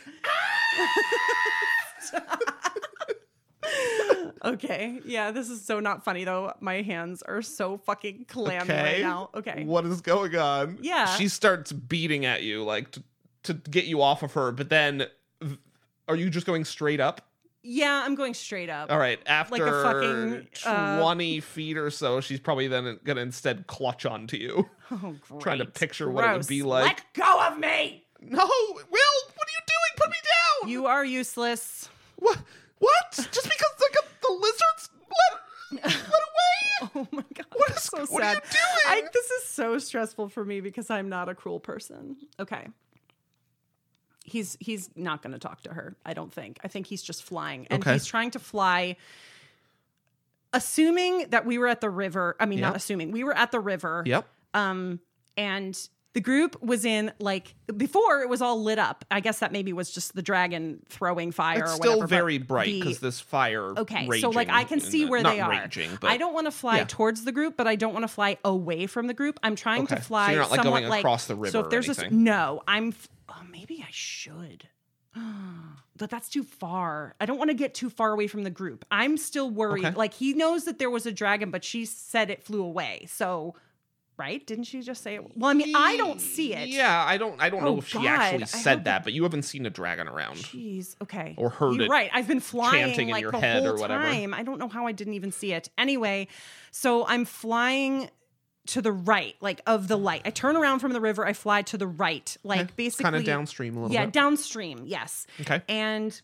Okay, yeah, this is so not funny though. My hands are so fucking clammy right now. Okay. What is going on? Yeah. She starts beating at you, like, to get you off of her, but then are you just going straight up? Yeah, I'm going straight up. All right, after Like a fucking, 20 feet or so, she's probably then going to instead clutch onto you. Oh, great. Trying to picture what it would Gross. be like. Let go of me! No, Will, what are you doing? Put me down! You are useless. What? Just because the lizards let away? Oh my God. What that's is- so what are sad. you doing? This is so stressful for me because I'm not a cruel person. Okay. He's not going to talk to her, I don't think. I think he's just flying. And Okay. he's trying to fly, assuming that we were at the river. I mean, not Yep. assuming. We were at the river. Yep. And the group was in, like, before it was all lit up. I guess that maybe was just the dragon throwing fire It's or still whatever. but very bright the- because this fire. Okay, raging, so like I can see where not they are. Raging, but I don't want to fly yeah. towards the group, but I don't want to fly away from the group. I'm trying Okay, to so fly you're not, like, somewhat going across the river So if or there's anything? no, maybe I should. But that's too far. I don't want to get too far away from the group. I'm still worried. Okay. Like he knows that there was a dragon, but she said it flew away. So, right? Didn't she just say it? Well, I mean, I don't see it. Yeah, I don't know Oh, if she God. actually I said hope that, but you haven't seen a dragon around. Jeez. Okay. Or heard You're it right. I've been flying chanting in like your the head whole or whatever. time. I don't know how I didn't even see it. Anyway, so I'm flying to the right, like of the light. I turn around from the river. I fly to the right, like Okay. basically Kinda downstream a little Yeah, bit. downstream. Yes. Okay. And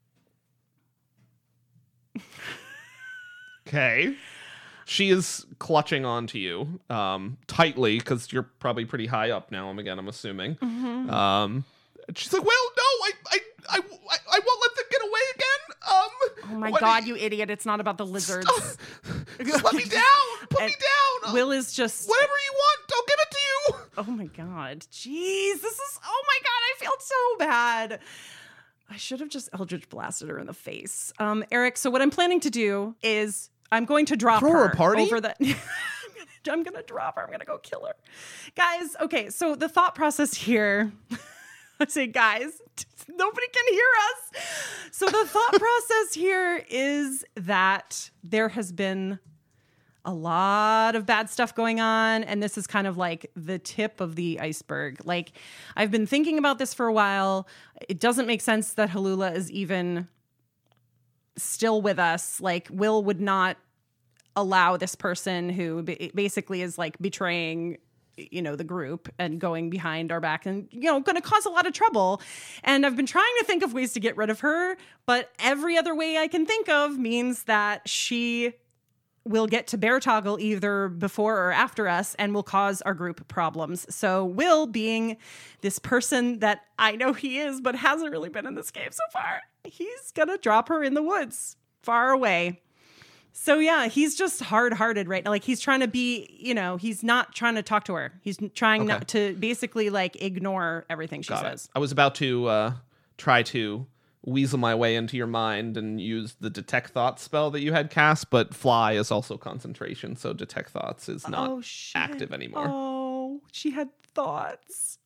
Okay. She is clutching onto you tightly because you're probably pretty high up now. I'm assuming. Mm-hmm. She's like, "Well, no, I won't let them get away again." oh my what- God, you idiot! It's not about the lizards. Just let me down. Put me down. Will is just. Whatever you want, I'll give it to you. Oh my God. Jeez, this is. Oh my God, I feel so bad. I should have just Eldritch blasted her in the face. Eric, so what I'm planning to do is I'm going to drop Throw her her a party? over the. I'm gonna drop her. I'm gonna go kill her, guys. Okay, so the thought process here. I say, guys, nobody can hear us. So the thought process here is that there has been a lot of bad stuff going on, and this is kind of like the tip of the iceberg. Like, I've been thinking about this for a while. It doesn't make sense that Halula is even still with us. Like, Will would not allow this person who basically is like betraying, you know, the group and going behind our back and, you know, going to cause a lot of trouble. And I've been trying to think of ways to get rid of her, but every other way I can think of means that she will get to Bear Toggle either before or after us and will cause our group problems. So Will, being this person that I know he is, but hasn't really been in this game so far, he's going to drop her in the woods far away. So yeah, he's just hard-hearted right now. Like he's trying to be, you know, he's not trying to talk to her. He's trying not to basically like ignore everything she says. I was about to try to weasel my way into your mind and use the detect thoughts spell that you had cast, but fly is also concentration, so detect thoughts is not active anymore. Oh, she had thoughts. Oh.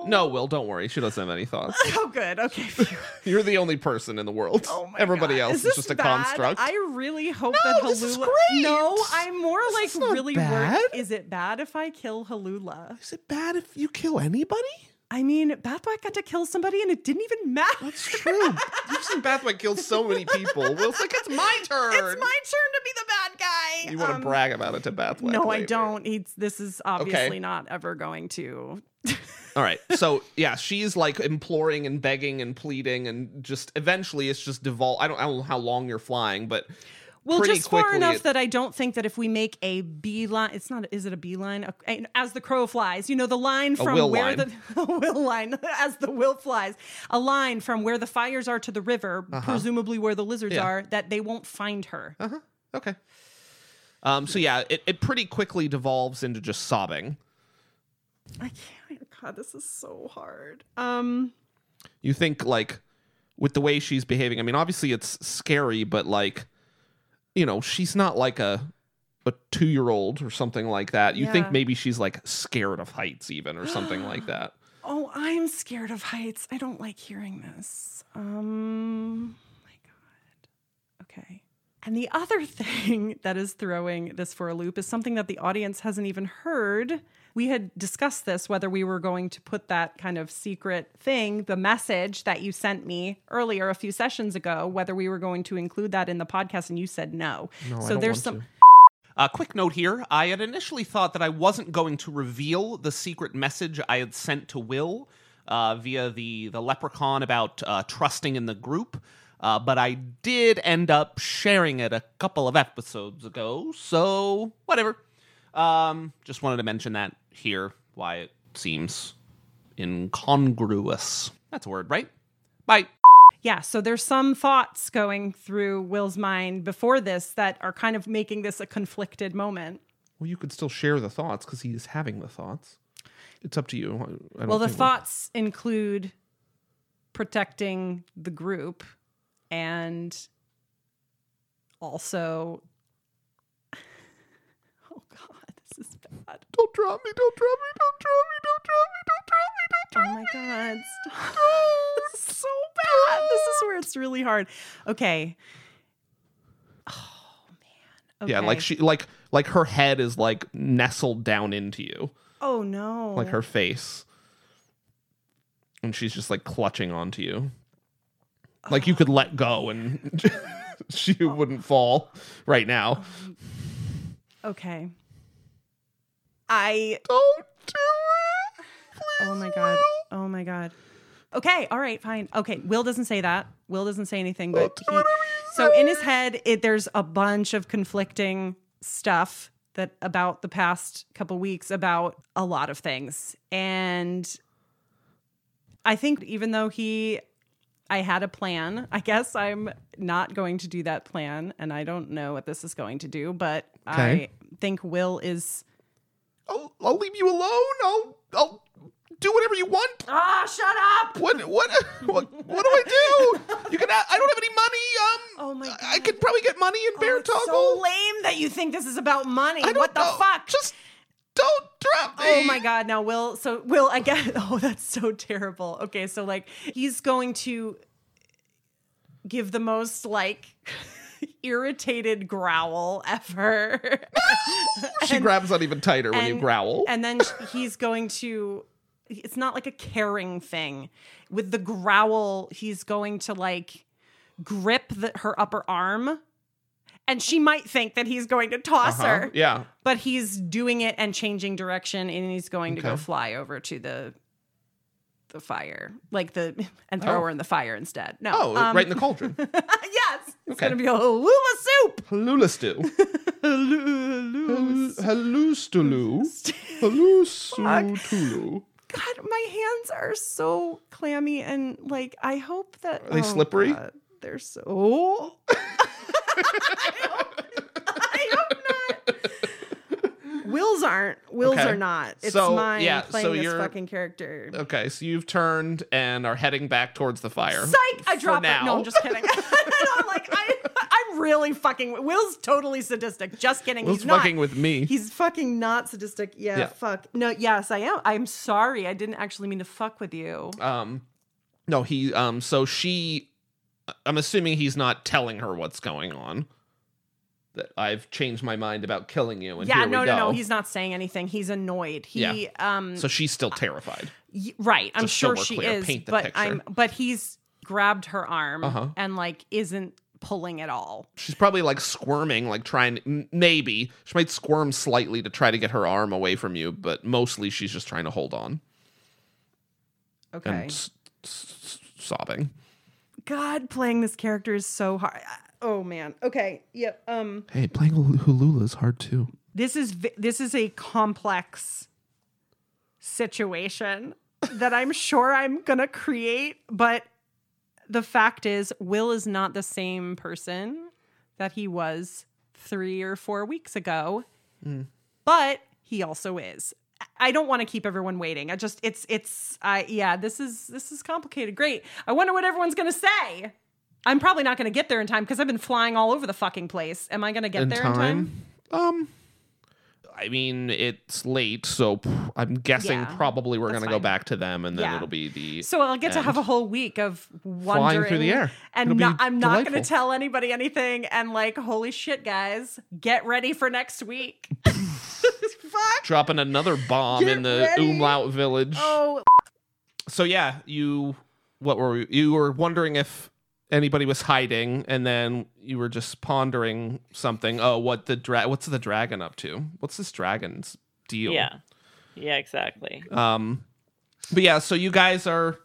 No, Will, don't worry. She doesn't have any thoughts. Oh, good. Okay. You're the only person in the world. Oh my Everybody God. else Is this just a bad? construct. I really hope that Halula. this is great. No, I'm more like is not really bad. worried. Is it bad if I kill Halula? Is it bad if you kill anybody? I mean, Bad Black got to kill somebody and it didn't even matter. That's true. You've seen Bathwick kill so many people. Will's like, it's my turn. It's my turn to be the bad guy. You want to brag about it to Bathwick? No, I later. don't. This is obviously not ever going to. All right. So, yeah, she's like imploring and begging and pleading, and just eventually it's just devolved. I don't know how long you're flying, but Well, pretty just far quickly enough that I don't think that if we make a beeline, it's not. Is it a beeline? As the crow flies, the line from will where line. the will line as the will flies, a line from where the fires are to the river, presumably where the lizards are, that they won't find her. Okay. So yeah, it pretty quickly devolves into just sobbing. I can't. God, this is so hard. You think like with the way she's behaving. I mean, obviously it's scary, but like, she's not like a 2-year-old or something like that. You think maybe she's like scared of heights even or something like that. Oh, I'm scared of heights. I don't like hearing this. My God. Okay. And the other thing that is throwing this for a loop is something that the audience hasn't even heard. We had discussed this, whether we were going to put that kind of secret thing, the message that you sent me earlier a few sessions ago, whether we were going to include that in the podcast, and you said no. No, so I don't there's want some. to. Quick note here. I had initially thought that I wasn't going to reveal the secret message I had sent to Will via the leprechaun about trusting in the group. But I did end up sharing it a couple of episodes ago, so whatever. Just wanted to mention that here, why it seems incongruous. That's a word, right? Bye. Yeah, so there's some thoughts going through Will's mind before this that are kind of making this a conflicted moment. Well, you could still share the thoughts because he is having the thoughts. It's up to you. Well, the thoughts include protecting the group and also... Oh, God, this is bad. Don't drop me, don't drop me, don't drop me, don't drop me, don't drop me, don't drop me. Oh, my God. Stop. This is so bad. This is where it's really hard. Okay. Oh, man. Okay. Yeah, like she like her head is like nestled down into you. Oh, no. Like her face. And she's just like clutching onto you. Like you could let go and she wouldn't fall right now. Okay. Don't do it. Please, Oh my God. Oh my God. Okay. All right. Fine. Okay. Will doesn't say that. Will doesn't say anything, but so in his head, there's a bunch of conflicting stuff that about the past couple weeks about a lot of things. And I think even though I had a plan, I guess I'm not going to do that plan. And I don't know what this is going to do, but Okay. I think Will is... I'll leave you alone. I'll do whatever you want. shut up! What do I do? You can. I don't have any money. Oh my God. I could probably get money in Bear It's Toggle. so lame that you think this is about money. I don't What the know. fuck? Just don't drop me. Oh my God. Now, Will, I get, oh, that's so terrible. Okay. So like he's going to give the most like irritated growl ever. She grabs on even tighter when you growl. And then he's going to, it's not like a caring thing. With the growl, he's going to like grip her upper arm. And she might think that he's going to toss her. Yeah. But he's doing it and changing direction, and he's going to go fly over to the fire, and throw her in the fire instead. No, right in the cauldron. Yes, it's Okay. gonna be a Halula soup. Halula stew. Halustulu. Halusutulu. God, my hands are so clammy, and like I hope that Are they slippery? God, they're so. I hope not. Will's aren't. Will's Okay. are not. It's So, mine yeah, playing so this you're- fucking character. Okay, so you've turned and are heading back towards the fire. Psych! I For drop it. now. No, I'm just kidding. I'm like, I'm really fucking. Will's totally sadistic. Just kidding. Will's He's not. fucking with me. He's fucking not sadistic. Yeah, fuck. No, yes, I am. I'm sorry. I didn't actually mean to fuck with you. No, he. So she. I'm assuming he's not telling her what's going on. That I've changed my mind about killing you. And here we go. No. He's not saying anything. He's annoyed. So she's still terrified. Right. I'm Just so sure we're she clear, is. paint the But picture. But he's grabbed her arm Uh-huh. and like isn't pulling at all. She's probably like squirming, like trying. Maybe she might squirm slightly to try to get her arm away from you, but mostly she's just trying to hold on. Okay. And sobbing. God, playing this character is so hard. Oh man. Okay. Yep. Hey, playing Hulula is hard too. This is a complex situation that I'm sure I'm gonna create, but the fact is, Will is not the same person that he was 3 or 4 weeks ago, but he also is. I don't want to keep everyone waiting. This is complicated. Great. I wonder what everyone's gonna say. I'm probably not going to get there in time because I've been flying all over the fucking place. Am I going to get there in time? I mean, it's late, so I'm guessing probably we're going to go back to them, and then it'll be the So I'll get to have a whole week of wondering. flying through the air. And It'll be I'm not going to delightful. tell anybody anything. And like, holy shit, guys, get ready for next week. Fuck. dropping another bomb Get in the ready. Umlaut village. Oh. So yeah, you were wondering if anybody was hiding, and then you were just pondering something. Oh, what's the dragon up to? What's this dragon's deal? Yeah, exactly. But yeah, so you guys are,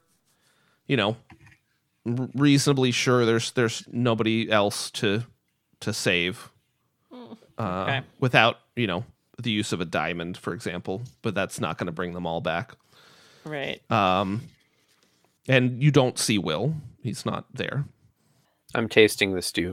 reasonably sure there's nobody else to save, Okay. without the use of a diamond, for example. But that's not going to bring them all back. Right. And you don't see Will. He's not there. I'm tasting the stew.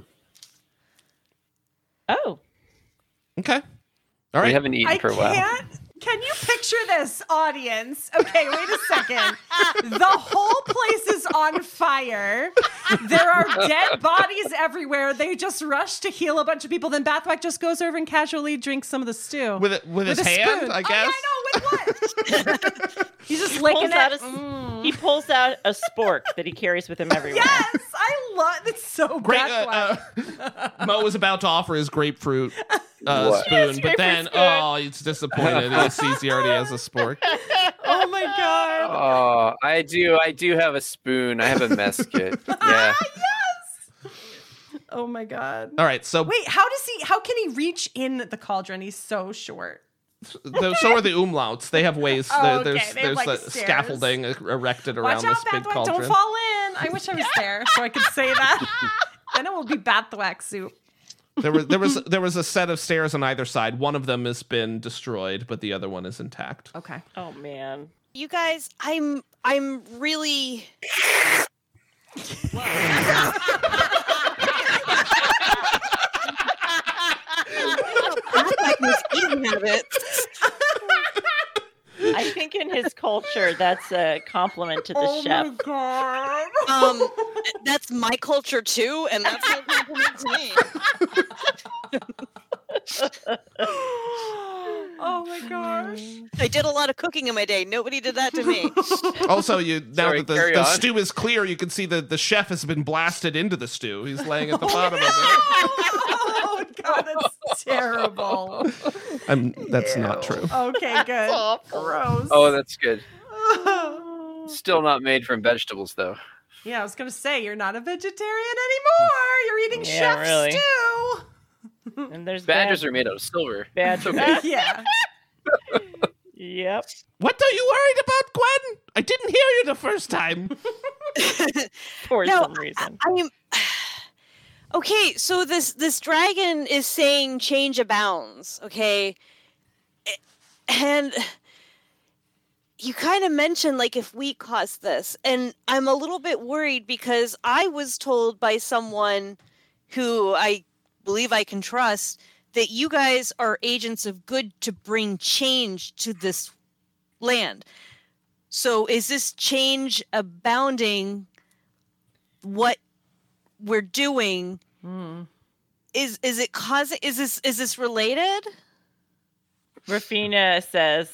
Oh. Okay. All right. We haven't eaten for a while. Can you picture this, audience? Okay, wait a second. The whole place is on fire. There are dead bodies everywhere. They just rush to heal a bunch of people. Then Bathwack just goes over and casually drinks some of the stew. With his a hand, spoon. I guess? Oh, yeah, I know. With what? He's just licking it. He pulls out a spork that he carries with him everywhere. Yes, I love it. It's so Great. Bathwack. Mo was about to offer his grapefruit What? spoon, but then, spoon. he's disappointed. He sees he already has a spork. Oh my god. Oh, I do have a spoon. I have a mess kit. Yeah. Yes. Oh my god. All right, so Wait, how can he reach in the cauldron? He's so short. so are the Umlauts. They have ways. Oh, okay. There's They have, like, the stairs. scaffolding erected around Watch out, this big Bathwack, cauldron. don't fall in. I wish I was there so I could say that. Then it will be Bathwack soup. There was a set of stairs on either side. One of them has been destroyed, but the other one is intact. Okay. Oh man. You guys, I'm really eating habits. I think in his culture, that's a compliment to the chef. Oh my god. That's my culture too, and that's no compliment to me. Oh my gosh. I did a lot of cooking in my day. Nobody did that to me. Also, now Sorry, that carry the on. stew is clear, you can see that the chef has been blasted into the stew. He's laying at the bottom of it. Oh god, that's terrible. That's not true. Okay, good. Gross. Oh, that's good. Still not made from vegetables, though. Yeah, I was gonna say you're not a vegetarian anymore. You're eating Yeah, chef really. stew. And there's Badgers are made out of silver. Badger. Yeah. Yep. What are you worried about, Gwen? I didn't hear you the first time. For No, some reason. I'm okay. So this dragon is saying change abounds. Okay, and you kind of mentioned like if we caused this, and I'm a little bit worried because I was told by someone who I believe I can trust that you guys are agents of good to bring change to this land. So is this change abounding what we're doing is it causing? Is this related? Rafina says,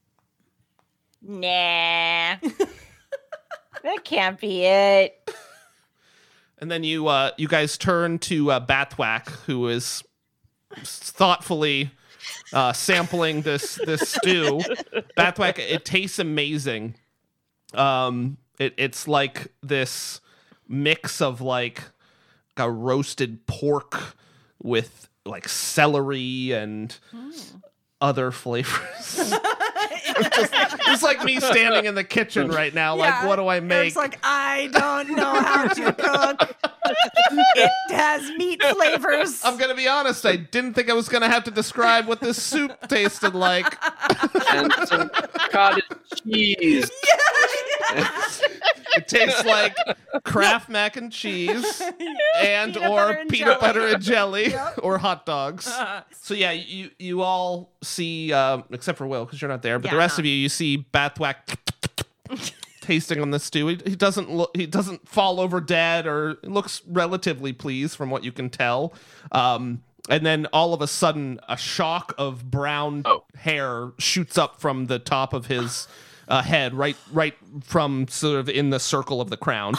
"Nah, that can't be it." And then you guys turn to Bathwack, who is thoughtfully sampling this stew. Bathwack, it tastes amazing. It's like this mix of like a roasted pork with like celery and other flavors. It's like me standing in the kitchen right now. Like, what do I make? It's like, I don't know how to cook. It has meat flavors. I'm going to be honest. I didn't think I was going to have to describe what this soup tasted like. And some cottage cheese. It tastes like Kraft mac and cheese and or peanut butter and jelly or hot dogs. So yeah, you all see, except for Will because you're not there, but the rest of you see Bathwack tasting on the stew. He doesn't fall over dead or looks relatively pleased from what you can tell. And then all of a sudden, a shock of brown hair shoots up from the top of his head, right from sort of in the circle of the crown.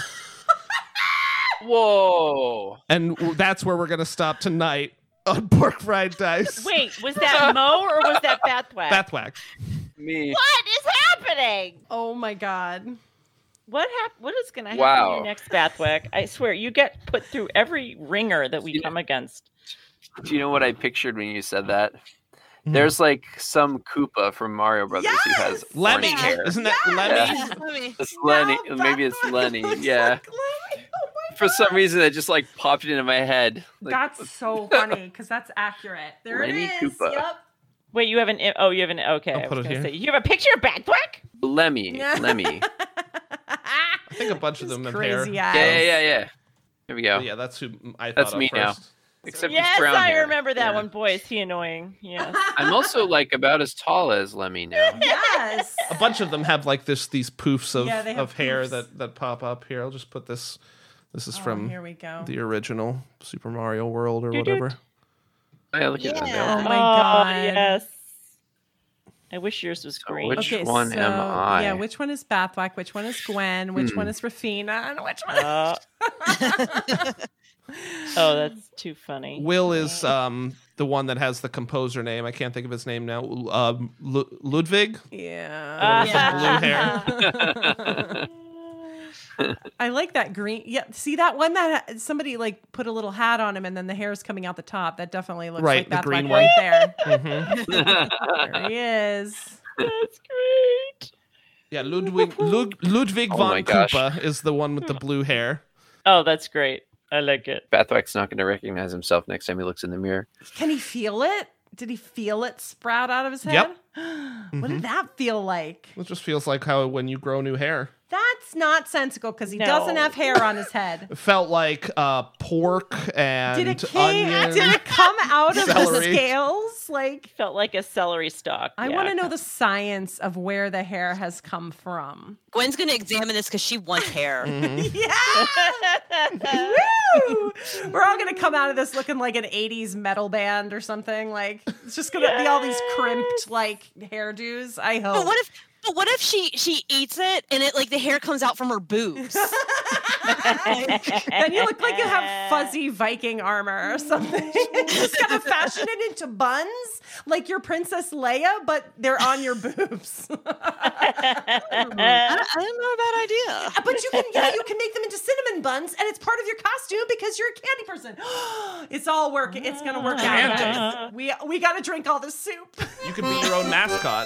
Whoa! And that's where we're gonna stop tonight on Pork Fried Dice. Wait, was that Mo or was that Bathwack? Bathwack. Me. What is happening? Oh my god. What is going to happen to your next Bathwack? I swear, you get put through every ringer that we come against. Do you know what I pictured when you said that? There's like some Koopa from Mario Brothers who has Lemmy orange hair. Isn't that Lemmy? Lemmy. It's Lenny. Maybe it's Lenny. Yeah. For some reason, it just like popped into my head. Like, That's so funny because that's accurate. There Lenny it is. Koopa. Yep. Wait, you have an... Oh, you have an... Okay, I'll put it here. you have a picture of Bathwack? Lemmy. I think a bunch of them have hair. Crazy eyes. Yeah. Here we go. Yeah, that's who I thought That's of me first. now. Except Yes, it's brown I hair. remember that Yeah. one. Boy, is he annoying. Yes. I'm also like about as tall as Lemmy now. Yes. A bunch of them have like these poofs of, Yeah, they have hair poofs. that pop up here. I'll just put this. This is Oh, from here we go. the original Super Mario World or Doo-doo. whatever. Yeah, look at Yeah. that. Oh my god. Yes. I wish yours was green. which one am I? Yeah, which one is Bathwack? Which one is Gwen? Which one is Rafina? And which one? Oh, that's too funny. Will is the one that has the composer name. I can't think of his name now. Ludwig. Yeah. With the blue hair. I like that green. Yeah, see that one that somebody like put a little hat on him and then the hair's coming out the top. That definitely looks Right, like the green Bathwack one. right there. Mhm. There he is. That's great. Yeah, Ludwig Oh von my gosh. Koopa is the one with the blue hair. Oh, that's great. I like it. Bathwack's not going to recognize himself next time he looks in the mirror. Can he feel it? Did he feel it sprout out of his head? Yep. What did that feel like? It just feels like how when you grow new hair. That's not sensical because he No. doesn't have hair on his head. It felt like pork and Did it onion. come out of the Celery. scales? Like, Felt like a celery stalk. I Yeah. want to know the science of where the hair has come from. Gwen's gonna examine this because she wants hair. Yeah! Woo! We're all gonna come out of this looking like an 80s metal band or something. Like, it's just gonna be all these crimped like hairdos. I hope. But what if she eats it and it like the hair comes out from her boobs? Then you look like you have fuzzy Viking armor or something. Just kind of fashion it into buns, like your Princess Leia, but they're on your boobs. I don't know a bad idea. But you can make them into cinnamon buns, and it's part of your costume because you're a candy person. It's all working. It's gonna work out. guys. We got to drink all this soup. You could be your own mascot.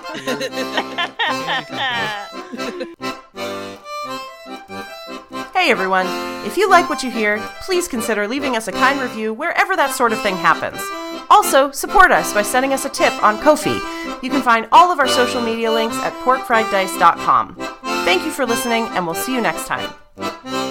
Hey everyone! If you like what you hear, please consider leaving us a kind review wherever that sort of thing happens. Also, support us by sending us a tip on Ko-fi. You can find all of our social media links at porkfrieddice.com. Thank you for listening, and we'll see you next time.